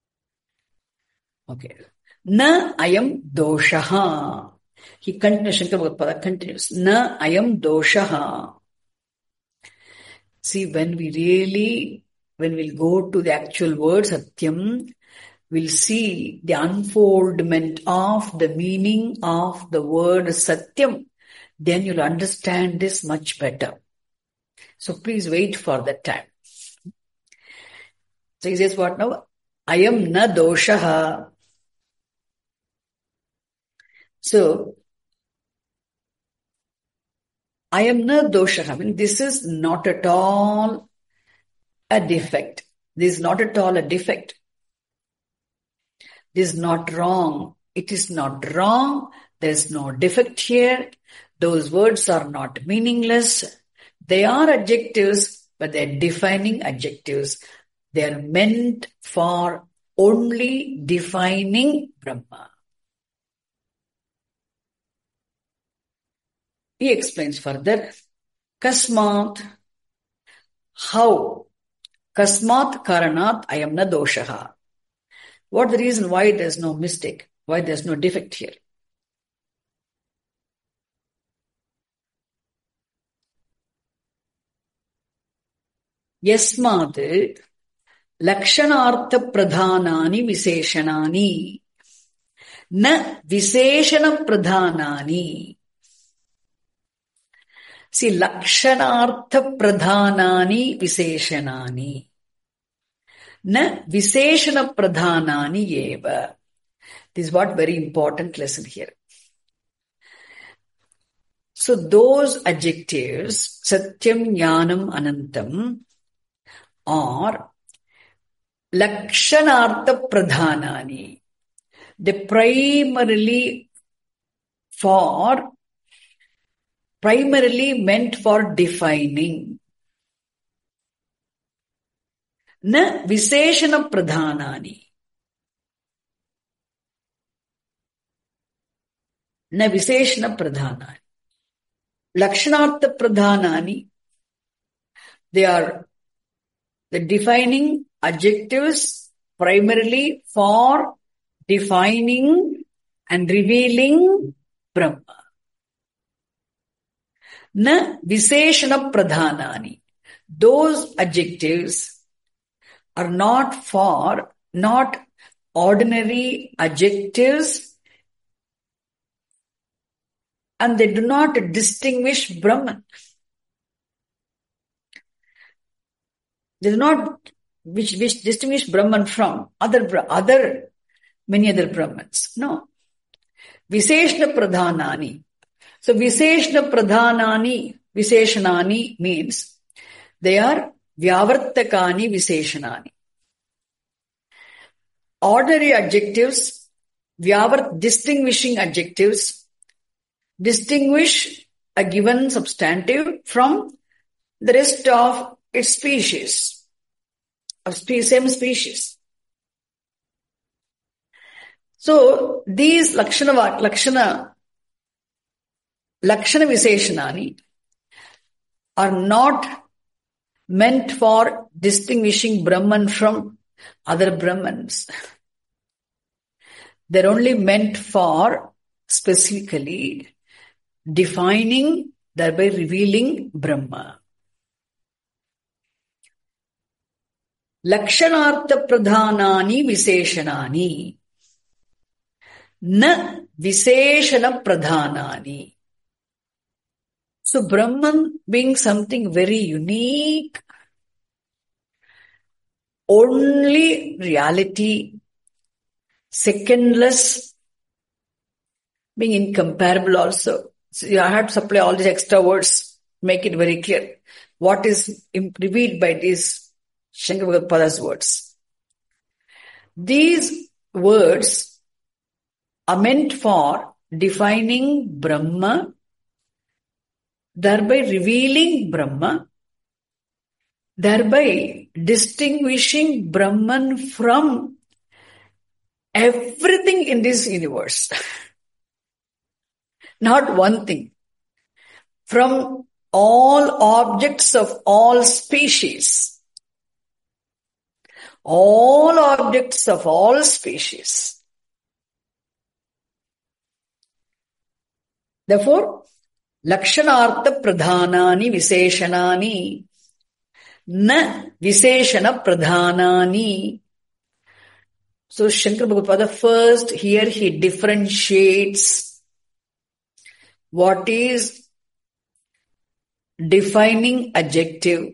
Okay. Na ayam doshaha. He continues, Shankara Bhagavad continues. Na ayam doshaha. See, when we'll go to the actual word Satyam, we'll see the unfoldment of the meaning of the word Satyam. Then you'll understand this much better. So please wait for that time. So he says what now? Ayam na doshaha. So, ayam na doshaha. I mean, this is not at all a defect. This is not at all a defect. This is not wrong. It is not wrong. There is no defect here. Those words are not meaningless. They are adjectives, but they are defining adjectives. They are meant for only defining Brahma. He explains further. Kasmat. How? Kasmat karanat ayam na doshaha. What the reason why there's no mistake? Why there's no defect here? Yasmad lakshanartha pradhanani visheshanani na visheshana pradhanani. See, lakshanartha pradhanani visheshanani na visheshana pradhanani eva. This is what very important lesson here. So those adjectives, Satyam, Jnanam, Anantam, are lakshanartha pradhanani. They primarily meant for defining. Na visheshana pradhanani. Na visheshana pradhanani. Lakshanartha pradhanani. They are the defining adjectives primarily for defining and revealing Brahma. Na visheshana pradhanani. Those adjectives are not ordinary adjectives, and they do not distinguish Brahman. They do not which distinguish Brahman from many other Brahmans. No. Visheshana pradhanani. So Visheshana pradhanani, Visheshanani means they are Vyavartakani Visheshanani. Ordinary adjectives, distinguishing adjectives, distinguish a given substantive from the rest of its species, same species. So these Lakshana Visheshanani are not meant for distinguishing Brahman from other Brahmans. They're only meant for specifically defining, thereby revealing Brahma. Lakshanartha pradhanani viseshanani na viseshana pradhanani. So Brahman being something very unique, only reality, secondless, being incomparable also. So I have to supply all these extra words, make it very clear. What is revealed by these Shankara Bhagavadpada's words? These words are meant for defining Brahma, thereby revealing Brahma, thereby distinguishing Brahman from everything in this universe. Not one thing. From all objects of all species. All objects of all species. Therefore, Lakshanartha pradhanani viseshanani na viseshana pradhanani. So Shankara Bhagavadpada first here he differentiates what is defining adjective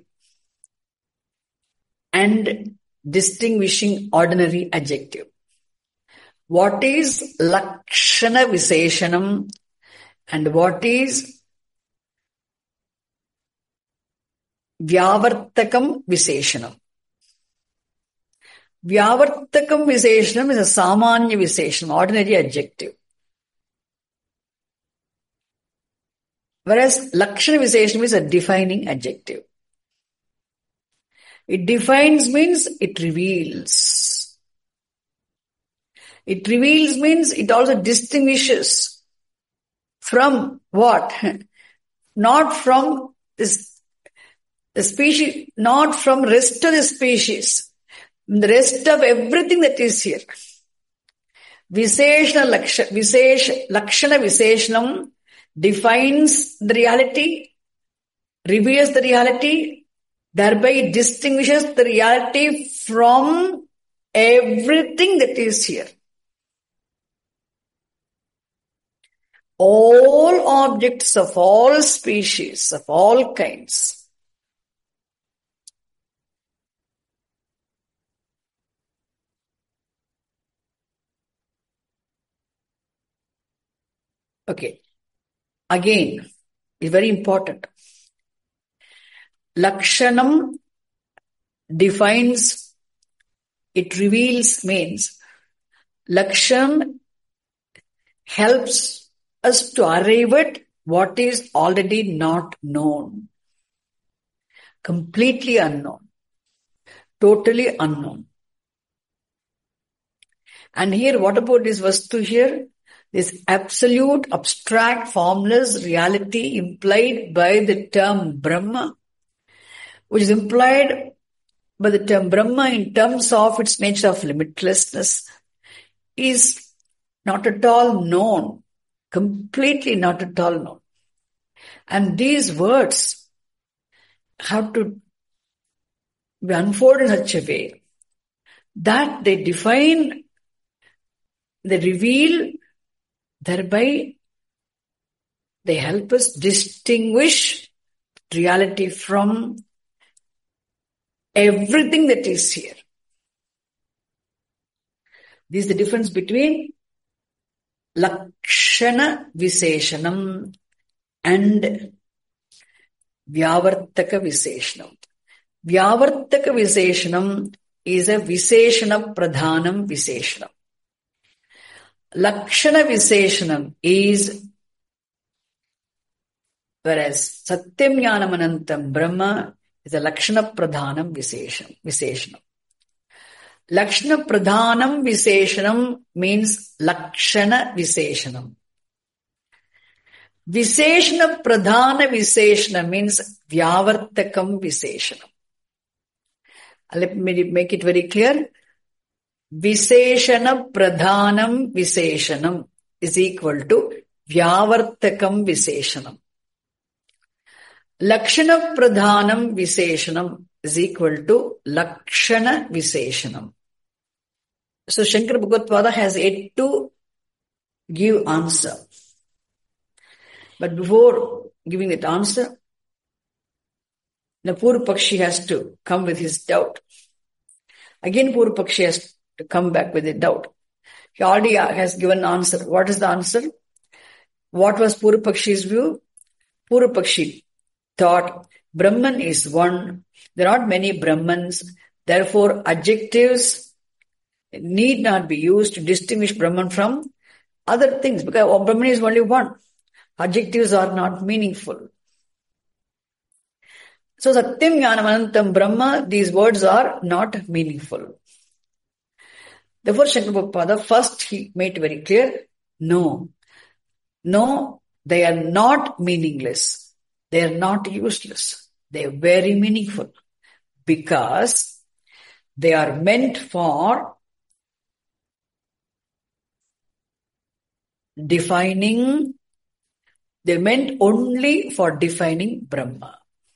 and distinguishing ordinary adjective. What is Lakshana Viseshanam and what is Vyavartakam Viseshanam. Vyavartakam Viseshanam is a Samanya Viseshanam, ordinary adjective. Whereas Lakshana Viseshanam is a defining adjective. It defines means it reveals. It reveals means it also distinguishes from what? Not from the species, not from rest of the species, the rest of everything that is here. Lakshana Viseshanam defines the reality, reveals the reality, thereby distinguishes the reality from everything that is here. All objects of all species, of all kinds. Okay. Again, it's very important. Lakshanam defines, it reveals means Lakshanam helps us to arrive at what is already not known. Completely unknown. Totally unknown. And here, what about this Vastu here? This absolute, abstract, formless reality implied by the term Brahma, which is implied by the term Brahma in terms of its nature of limitlessness, is not at all known. Completely not at all known. And these words have to be unfolded in such a way that they define, they reveal, thereby they help us distinguish reality from everything that is here. This is the difference between Lakshana Viseshanam and Vyavartaka Viseshanam. Vyavartaka Viseshanam is a Viseshana Pradhanam Viseshanam. Lakshana Viseshanam is, whereas Satyam Jnanam Anantam Brahma is a Lakshana Pradhanam Viseshanam. Lakshana Pradhanam Viseshanam means Lakshana Viseshanam. Viseshana Pradhana Viseshanam means Vyavartakam Viseshanam. Let me make it very clear. Viseshana pradhanam viseshanam is equal to Vyavartakam viseshanam. Lakshana pradhanam viseshanam is equal to Lakshana viseshanam. So Shankara Bhagavad has yet to give answer. But before giving that answer, the Purvapakshi has to come with his doubt. Again, Purvapakshi has to come back with a doubt. He already has given answer. What is the answer? What was Purvapakshi's view? Purvapakshi thought Brahman is one. There are not many Brahmans. Therefore, adjectives need not be used to distinguish Brahman from other things, because Brahman is only one. Adjectives are not meaningful. So, Satyam Jnanam Anantam Brahma, these words are not meaningful. Therefore, Shankara Bhagavad first he made very clear, no, they are not meaningless. They are not useless. They are very meaningful because they are meant for defining, they're meant only for defining Brahma.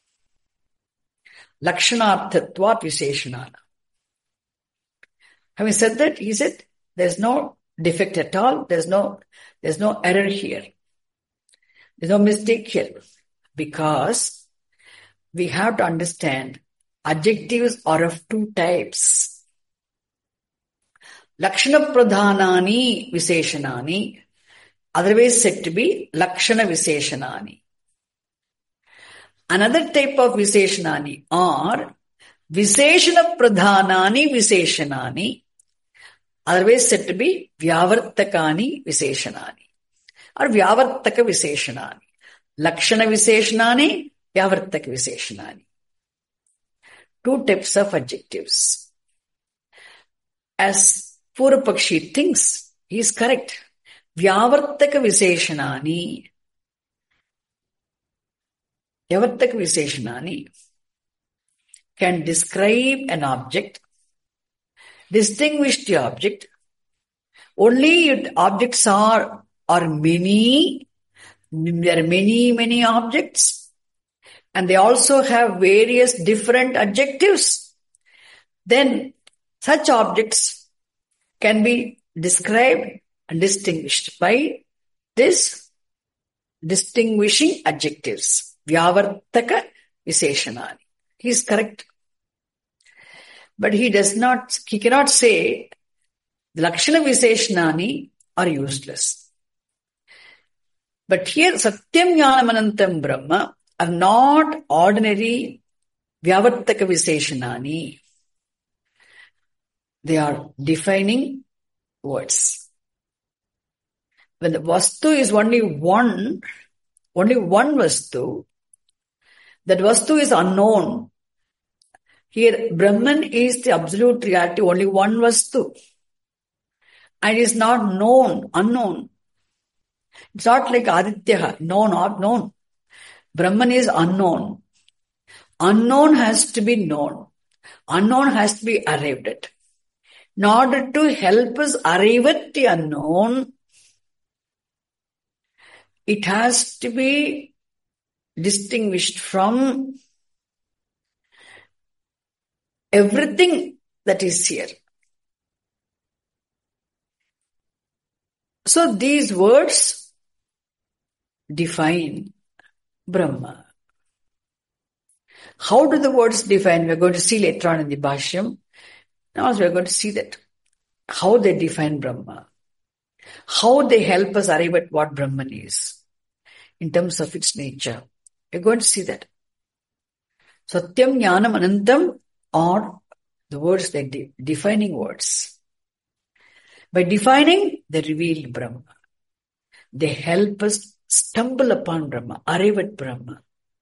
Lakshanarthatvat Viseshanana. Having said that, he said, there's no defect at all. There's no error here. There's no mistake here. Because we have to understand adjectives are of two types. Lakshana pradhanani viseshanani, otherwise said to be Lakshana viseshanani. Another type of viseshanani are Viseshana pradhanani viseshanani, otherwise said to be Vyavartakani viseshanani or Vyavartaka viseshanani. Lakshana viseshanani, Vyavartaka viseshanani. Two types of adjectives. As Purvapakshi thinks, he is correct. Vyavartaka viseshanani. Vyavartaka viseshanani can describe an object, distinguish the object. Only objects are many. There are many objects, and they also have various different adjectives. Then such objects can be described and distinguished by this distinguishing adjectives. Vyavartaka viseshanani. He is correct. But he cannot say the Lakshana viseshanani are useless. But here, Satyam Jnanam Anantam Brahma are not ordinary Vyavartaka viseshanani. They are defining words. When the Vastu is only one Vastu, that Vastu is unknown. Here, Brahman is the absolute reality, only one Vastu. And is not known, unknown. It's not like Aditya, known or known. Brahman is unknown. Unknown has to be known. Unknown has to be arrived at. In order to help us arrive at the unknown, it has to be distinguished from everything that is here. So these words define Brahma. How do the words define? We're going to see later on in the Bhashyam. Now we're going to see that. How they define Brahma. How they help us arrive at what Brahman is in terms of its nature. We're going to see that. Satyam Jnanam Anantam are the words, that defining words. By defining, they reveal Brahma. They help us stumble upon Brahma, arrive at Brahma.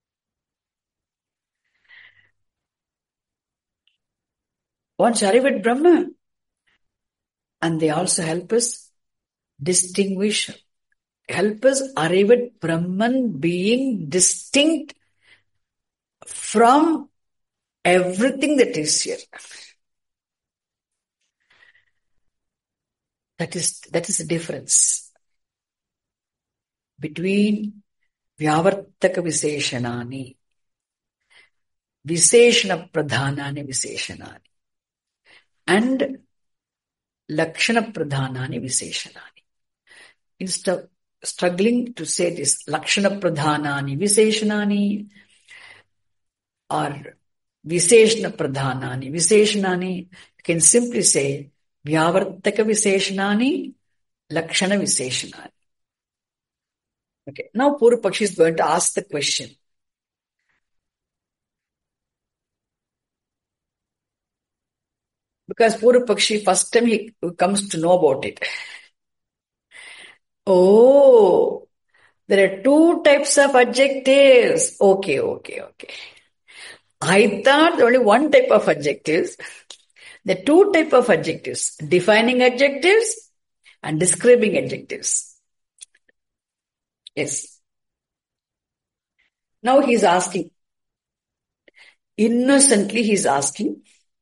Once arrive at Brahma, and they also help us distinguish, help us arrive at Brahman being distinct from everything that is here. That is the difference between Vyavartaka Visheshanani, Visheshana Pradhanani Visheshanani, and Lakshana Pradhanani Visheshanani. Instead of struggling to say this Lakshana Pradhanani Visheshanani or Visheshana Pradhanani Visheshanani, you can simply say Vyavartaka Visheshanani, Lakshana Visheshanani. Okay, now Purva Pakshi is going to ask the question. Because Purva Pakshi, first time he comes to know about it. Oh, there are two types of adjectives. Okay. I thought only one type of adjectives. The two type of adjectives, defining adjectives and describing adjectives. Yes. Now he is asking, innocently he is asking,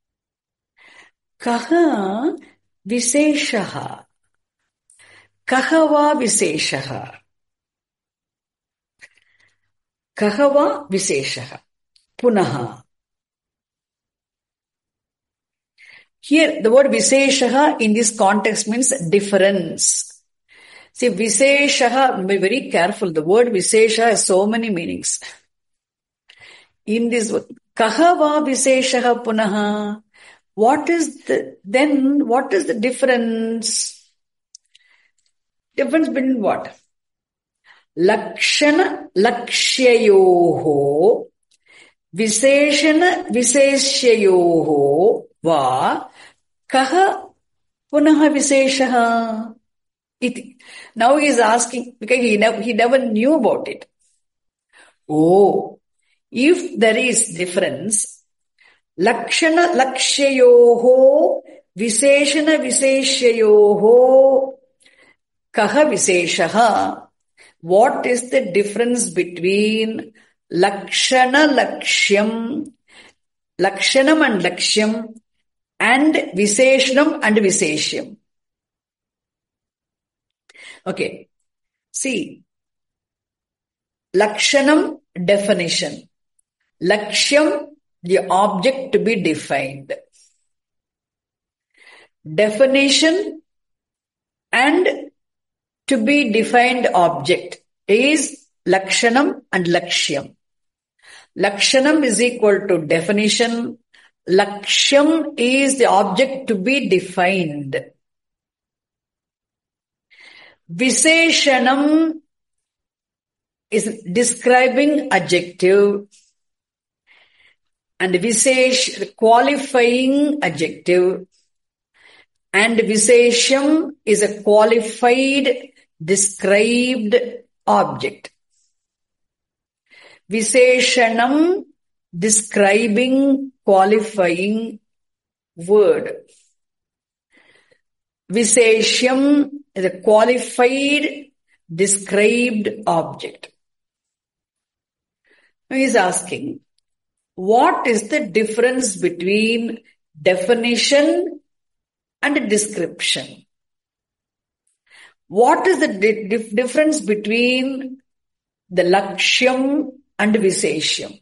Kaha Visheshaha? Kahava Visheshaha? Kahava Visheshaha? Punaha. Here the word Visheshaha in this context means difference. See, Visheshaha, be very careful. The word Vishesha has so many meanings. In this word, Kahava Visheshaha Punaha. What is the difference? Difference between what? Lakshana Lakshyayoho Visheshana Visheshyayoho Va Kaha Punaha Visheshaha. Now he is asking, because he never knew about it. Oh, if there is difference, Lakshana Lakshyayoho Visheshana Visheshyayoho Kaha Visheshaha. What is the difference between Lakshana Lakshyam, Lakshanam and Lakshyam, and Visheshanam and Visheshyam? Okay. See, Lakshanam, definition. Lakshyam, the object to be defined. Definition and to be defined object is Lakshanam and Lakshyam. Lakshanam is equal to definition. Lakshyam is the object to be defined. Visheshanam is describing adjective and qualifying adjective, and Visheshyam is a qualified described object. Visheshanam describing qualifying word. Visheshyam is a qualified described object. Now he is asking, what is the difference between definition and description? What is the difference between the Lakshyam and Visheshyam?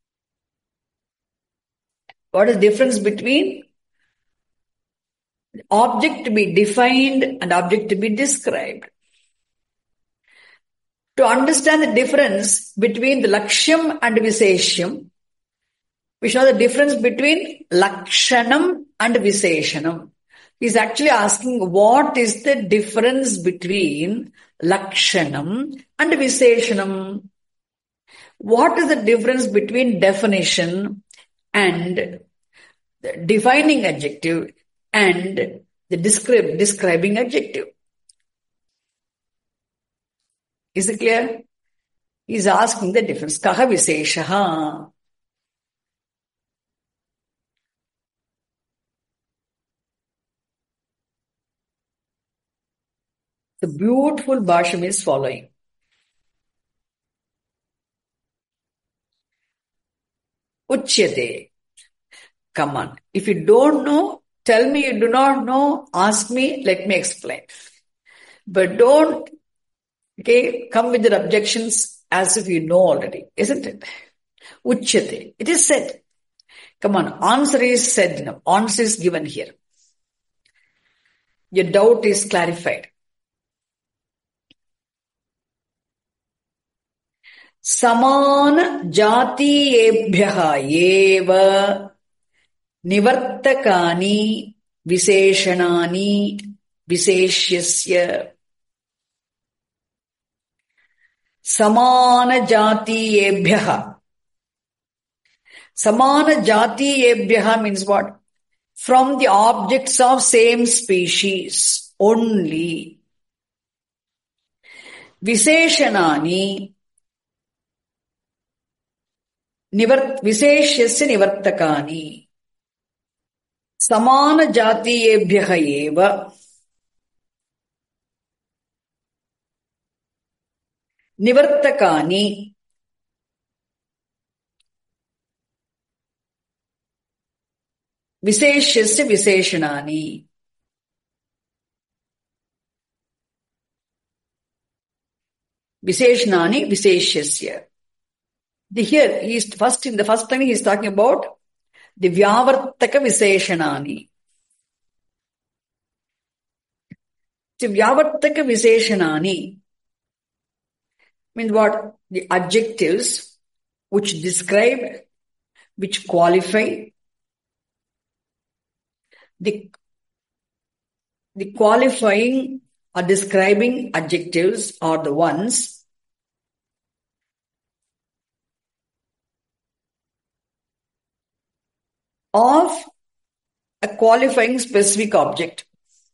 What is the difference between object to be defined and object to be described? To understand the difference between the Lakshyam and Visheshyam, we show the difference between Lakshanam and Visheshanam. He's actually asking, what is the difference between Lakshanam and Visheshanam? What is the difference between definition and the defining adjective and the describing adjective? Is it clear? He's asking the difference. Kaha Visheshaha. The beautiful Bhasham is following. Uchyate. Come on. If you don't know, tell me you do not know, ask me, let me explain. But don't, come with your objections as if you know already, isn't it? Uchyate. It is said. Come on, answer is said now. Answer is given here. Your doubt is clarified. Saman jatiyebhyaha eva nivartakani viseshanani viseshyasya. Samana jatiyebhyaha. Samana jatiyebhyaha means what? From the objects of same species only. Viseshanani viseshyasya nivartakani. Samana jatiyebhyaha eva nivartakani viseshyasya viseshanani. Viseshanani viseshyasya. Here, in the first time he is talking about the Vyavartaka Viseshanani. The Vyavartaka Viseshanani means what? The adjectives which describe, which qualify, the qualifying or describing adjectives are the ones of a qualifying specific object.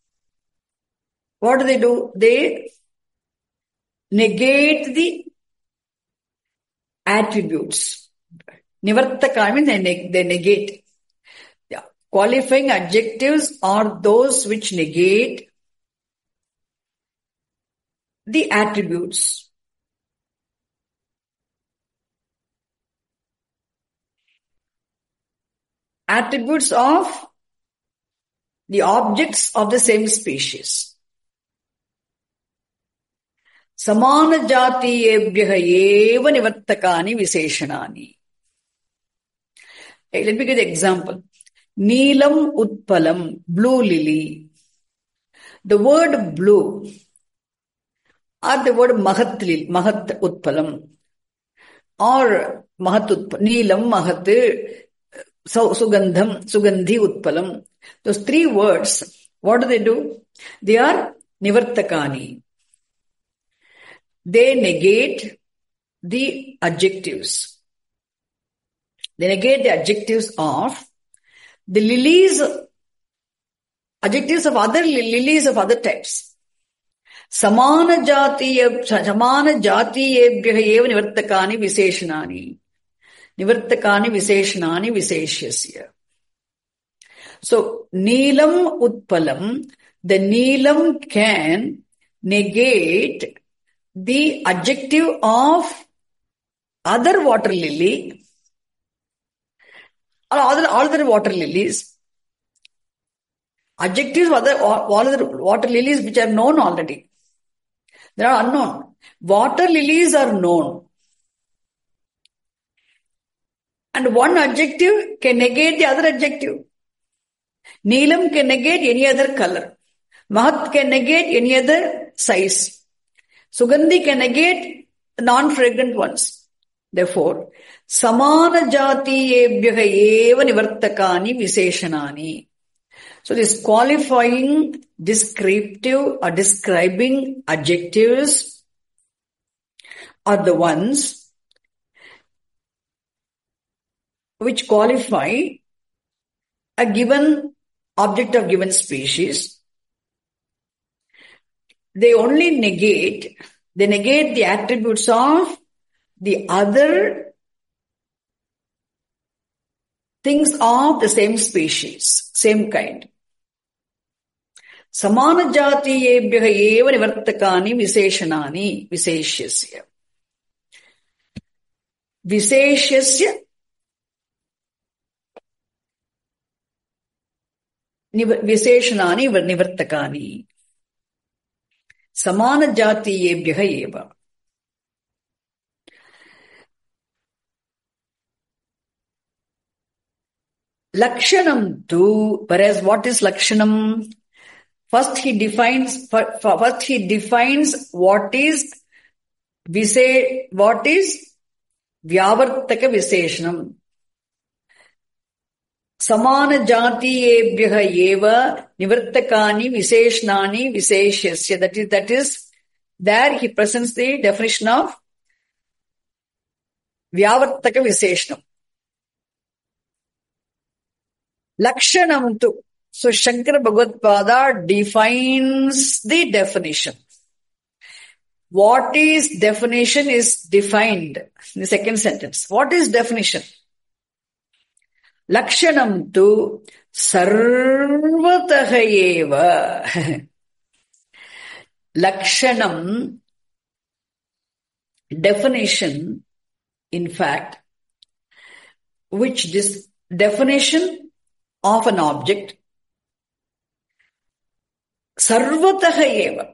What do? They negate the attributes. Nivartaka means they negate. Yeah. Qualifying adjectives are those which negate the attributes. Attributes of the objects of the same species. Samana jatiyebhyaha eva nivartakani viseshanani. Let me give an example. Neelam utpalam, blue lily. The word blue or the word mahat utpalam or mahat utpalam, neelam mahat sugandham, sugandhi utpalam. Those three words, what do? They are nivartakani. They negate the adjectives. They negate the adjectives of the lilies, adjectives of other lilies of other types. Samana jatiyebhyaha eva nivartakani viseshanani. Nivartakani viseshanani viseshyasya. So, neelam utpalam, the neelam can negate the adjective of other water lily or all other water lilies. Adjectives of all other water lilies which are known already. They are unknown. Water lilies are known. And one adjective can negate the other adjective. Neelam can negate any other color. Mahat can negate any other size. Sugandhi can negate non-fragrant ones. Therefore, samana jatiyebhyaha eva nivartakani viseshanani. So this qualifying, descriptive or describing adjectives are the ones which qualify a given object of given species. They only negate the attributes of the other things of the same species, same kind. Samana jatiyebhyaha eva nivartakani viseshanani viseshyasya. Viseshyasya Visheshanani Nivartakani. Samana Jatiyebhyaha eva. Lakshanam tu, whereas what is Lakshanam? First he defines what is Vyavartaka Visheshanam. Samana Jatiyebhyaha eva Nivartakani Visheshanani Visheshyasya. That is, there he presents the definition of Vyavartaka Visheshanam. Lakshanam tu. So Shankara Bhagavad-pada defines the definition. What is definition is defined in the second sentence. What is definition? Lakshanam tu sarvataha eva. Lakshanam, definition, in fact, which this definition of an object, sarvataha eva,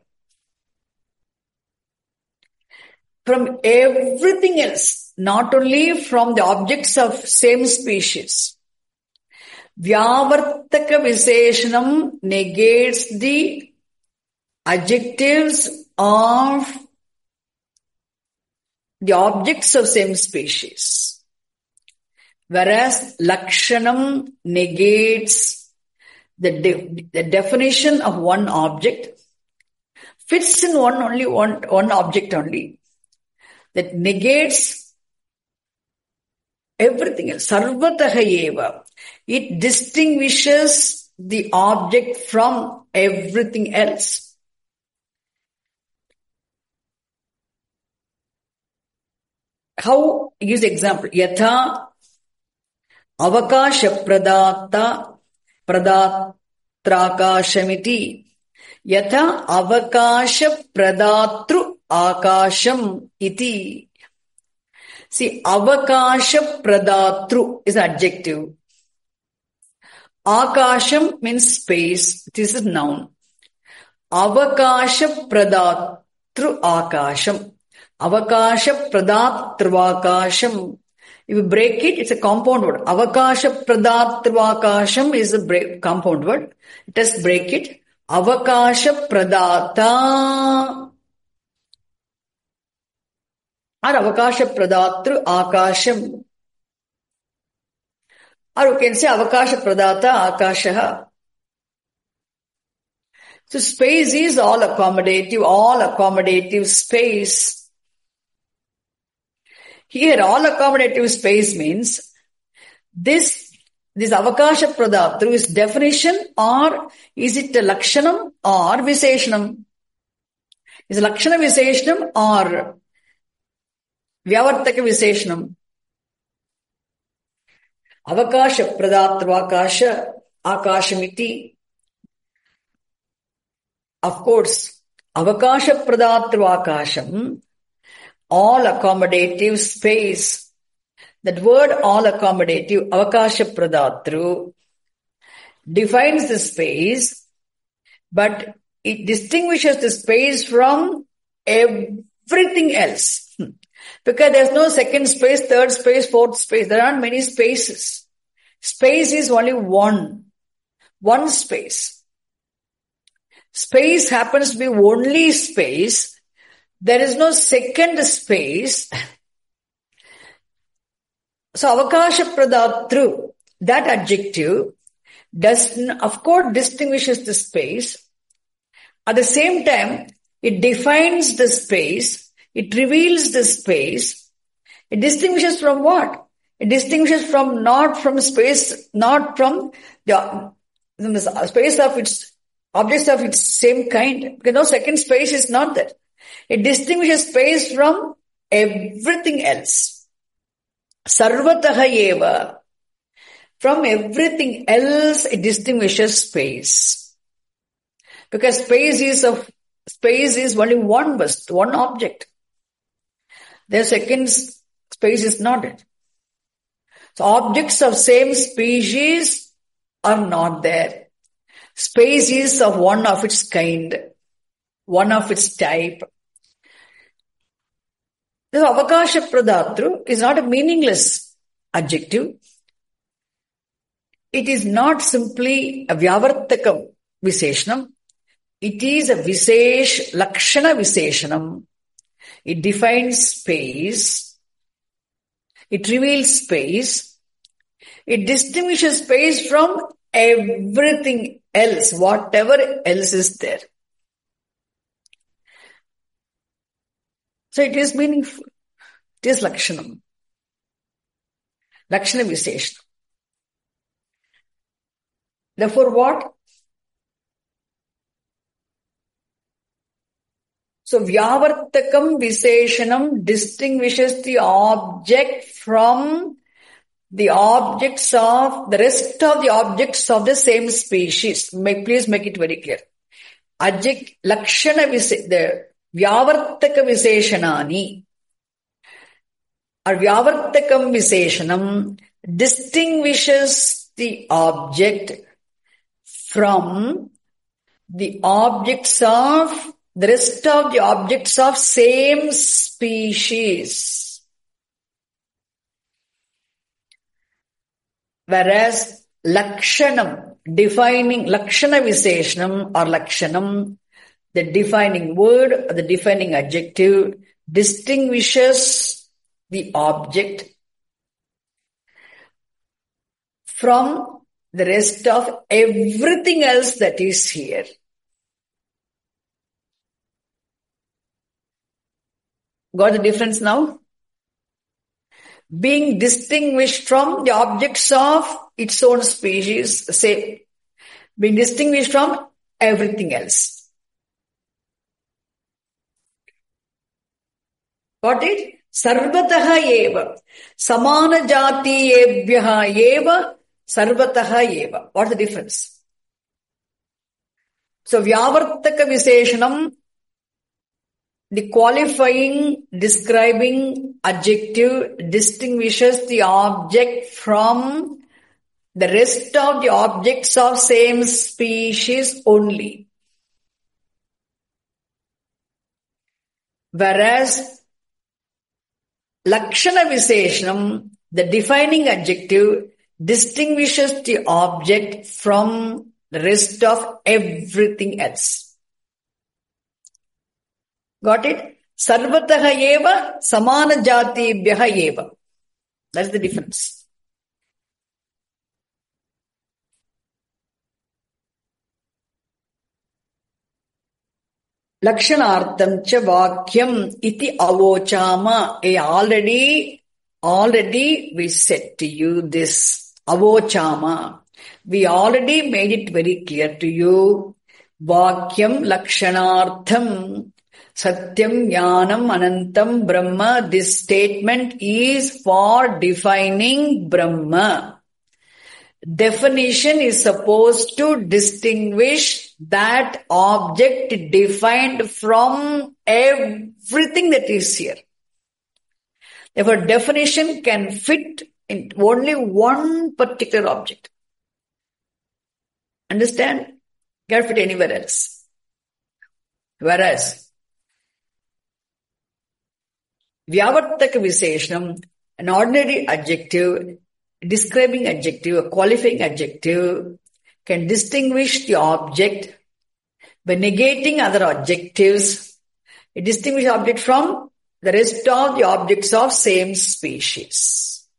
from everything else, not only from the objects of same species. Vyavartaka Visheshanam negates the adjectives of the objects of same species, whereas Lakshanam negates the definition of one object, fits in one object only, that negates everything else. Sarvataha eva. It distinguishes the object from everything else. How? Use example. Yatha avakasha pradatrakashamiti. Yatha avakasha pradatru akasham iti. See, avakasha pradatru is adjective. Akasham means space. This is noun. Avakasha pradatru akasham. Avakasha pradatravakasham. If you break it, it's a compound word. Avakasha pradatravakasham is a compound word. Just break it. Avakasha pradata or avakasha pradatru akasham. Or you can say avakasha pradata akashaha. So space is all accommodative space. Here, all accommodative space means this avakasha pradatru is definition, or is it a lakshanam or visheshanam? Is it lakshana visheshanam or vyavartaka visheshanam? Avakasha pradatru akashamiti. Of course, avakasha pradatru akasham, all accommodative space. That word all accommodative, avakasha pradatru, defines the space, but it distinguishes the space from everything else. Because there's no second space, third space, fourth space. There aren't many spaces. Space is only one space. Space happens to be only space. There is no second space. So avakasha pradatru, that adjective, of course distinguishes the space. At the same time, it defines the space. It reveals the space. It distinguishes from what? It distinguishes from not from space, not from the space of its objects of its same kind. Because no second space is not that. It distinguishes space from everything else. Sarvataha eva. From everything else, it distinguishes space. Because space is only one object. The second space is not it. So objects of same species are not there. Space is of one of its kind, one of its type. The Avakasha Pradatru is not a meaningless adjective. It is not simply a Vyavartakam Viseshanam. It is a Visesh Lakshana Viseshanam. It defines space. It reveals space. It distinguishes space from everything else, whatever else is there. So it is meaningful. It is Lakshanam. Lakshana Viseshanam. Therefore what? So Vyavartakam Viseshanam distinguishes the object from the objects of the rest of the objects of the same species. Please make it very clear. Lakshana the Vyavartaka Viseshanani or Vyavartakam Viseshanam distinguishes the object from the objects of the rest of the objects of same species. Whereas Lakshanam, defining Lakshana Viseshanam or Lakshanam, the defining word or the defining adjective distinguishes the object from the rest of everything else that is here. Got the difference now? Being distinguished from the objects of its own species, say, being distinguished from everything else. Got it? Sarvataha eva. Samana jatiyebhyaha eva. Sarvataha eva. What's the difference? So, Vyavartaka Viseshanam, the qualifying, describing adjective distinguishes the object from the rest of the objects of same species only. Whereas Lakshana Viseshanam, the defining adjective, distinguishes the object from the rest of everything else. Got it? Sarvataha eva, samana jatibhyaha eva. That's the difference. Lakshanartham cha vakyam iti avochama. Already we said to you this. Avochama. We already made it very clear to you. Vakyam lakshanartham. Satyam Jnanam Anantam Brahma. This statement is for defining Brahma. Definition is supposed to distinguish that object defined from everything that is here. Therefore, definition can fit in only one particular object. Understand? Can't fit anywhere else. Whereas Vyavartaka Viseshanam, an ordinary adjective, describing adjective, a qualifying adjective, can distinguish the object by negating other adjectives. It distinguishes the object from the rest of the objects of same species.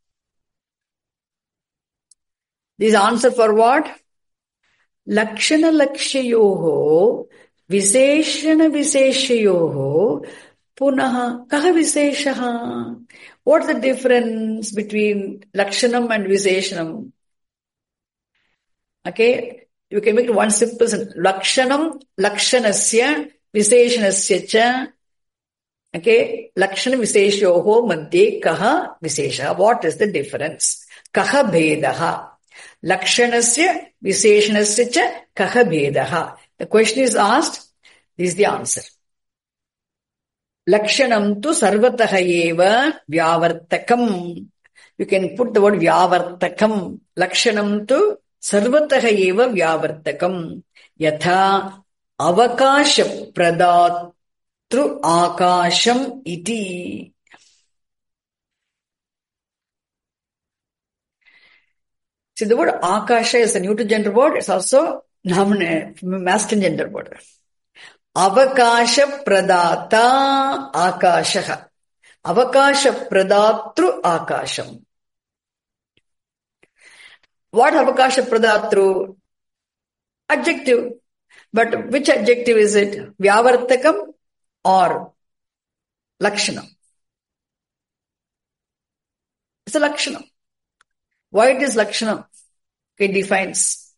This answer for what? Lakshana lakshayoho, Viseshana viseshayoho, Punaha, kaha viseshaha. What's the difference between Lakshanam and Viseshanam? Okay, you can make it one simple sentence. Lakshanam, Lakshanasya, Viseshanasya cha. Okay, Lakshana Viseshoho madhye kaha Viseshaha. What is the difference? Kaha bhedaha. Lakshanasya, Viseshanasya cha kaha bhedaha. The question is asked, this is the answer. Lakshanam tu sarvataha eva vyavartakam. You can put the word vyavartakam. Lakshanam tu sarvataha eva vyavartakam. Yatha avakasha pradatru akasham iti. See, the word akasha is a neuter gender word. It's also masculine gender word. Avakasha pradata akashaha. Avakasha pradatru akasham. What avakasha pradatru? Adjective. But which adjective is it? Vyavartakam or lakshanam? It's a lakshanam. Why it is lakshanam? It defines.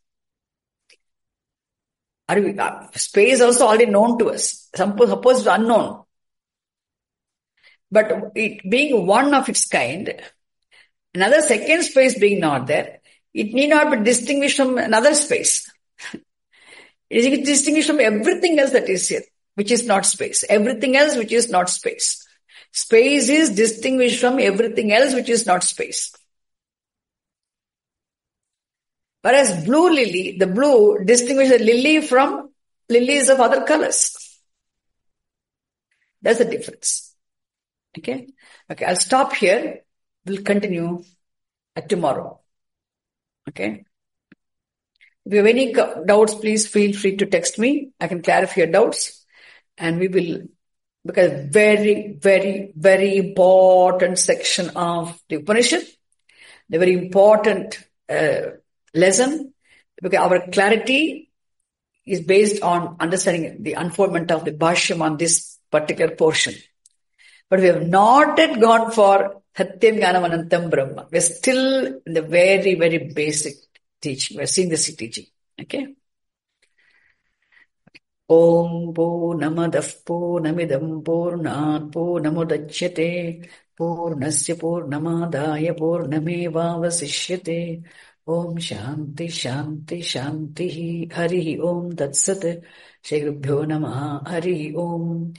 Space also already known to us. Suppose it's unknown. But it being one of its kind, another second space being not there, it need not be distinguished from another space. It is distinguished from everything else that is here, which is not space. Everything else which is not space. Space is distinguished from everything else which is not space. Whereas blue lily, the blue distinguishes the lily from lilies of other colors. That's the difference. Okay, I'll stop here. We'll continue tomorrow. Okay. If you have any doubts, please feel free to text me. I can clarify your doubts. And we will, because very, very, very important section of the Upanishad, the very important lesson, because our clarity is based on understanding the unfoldment of the Bhashyam on this particular portion. But we have not yet gone for Satyam Jnanam Anantam Brahma. We're still in the very, very basic teaching. We're seeing this teaching. Okay? Om Purnamadah Purnamidam Purnat Purnamudachyate Purnasya Purnamadaya Purnamevavasishyate. Om Shanti Shanti Shanti Hari Om Tat Sat Shri Gurubhyo Namaha Hari Om.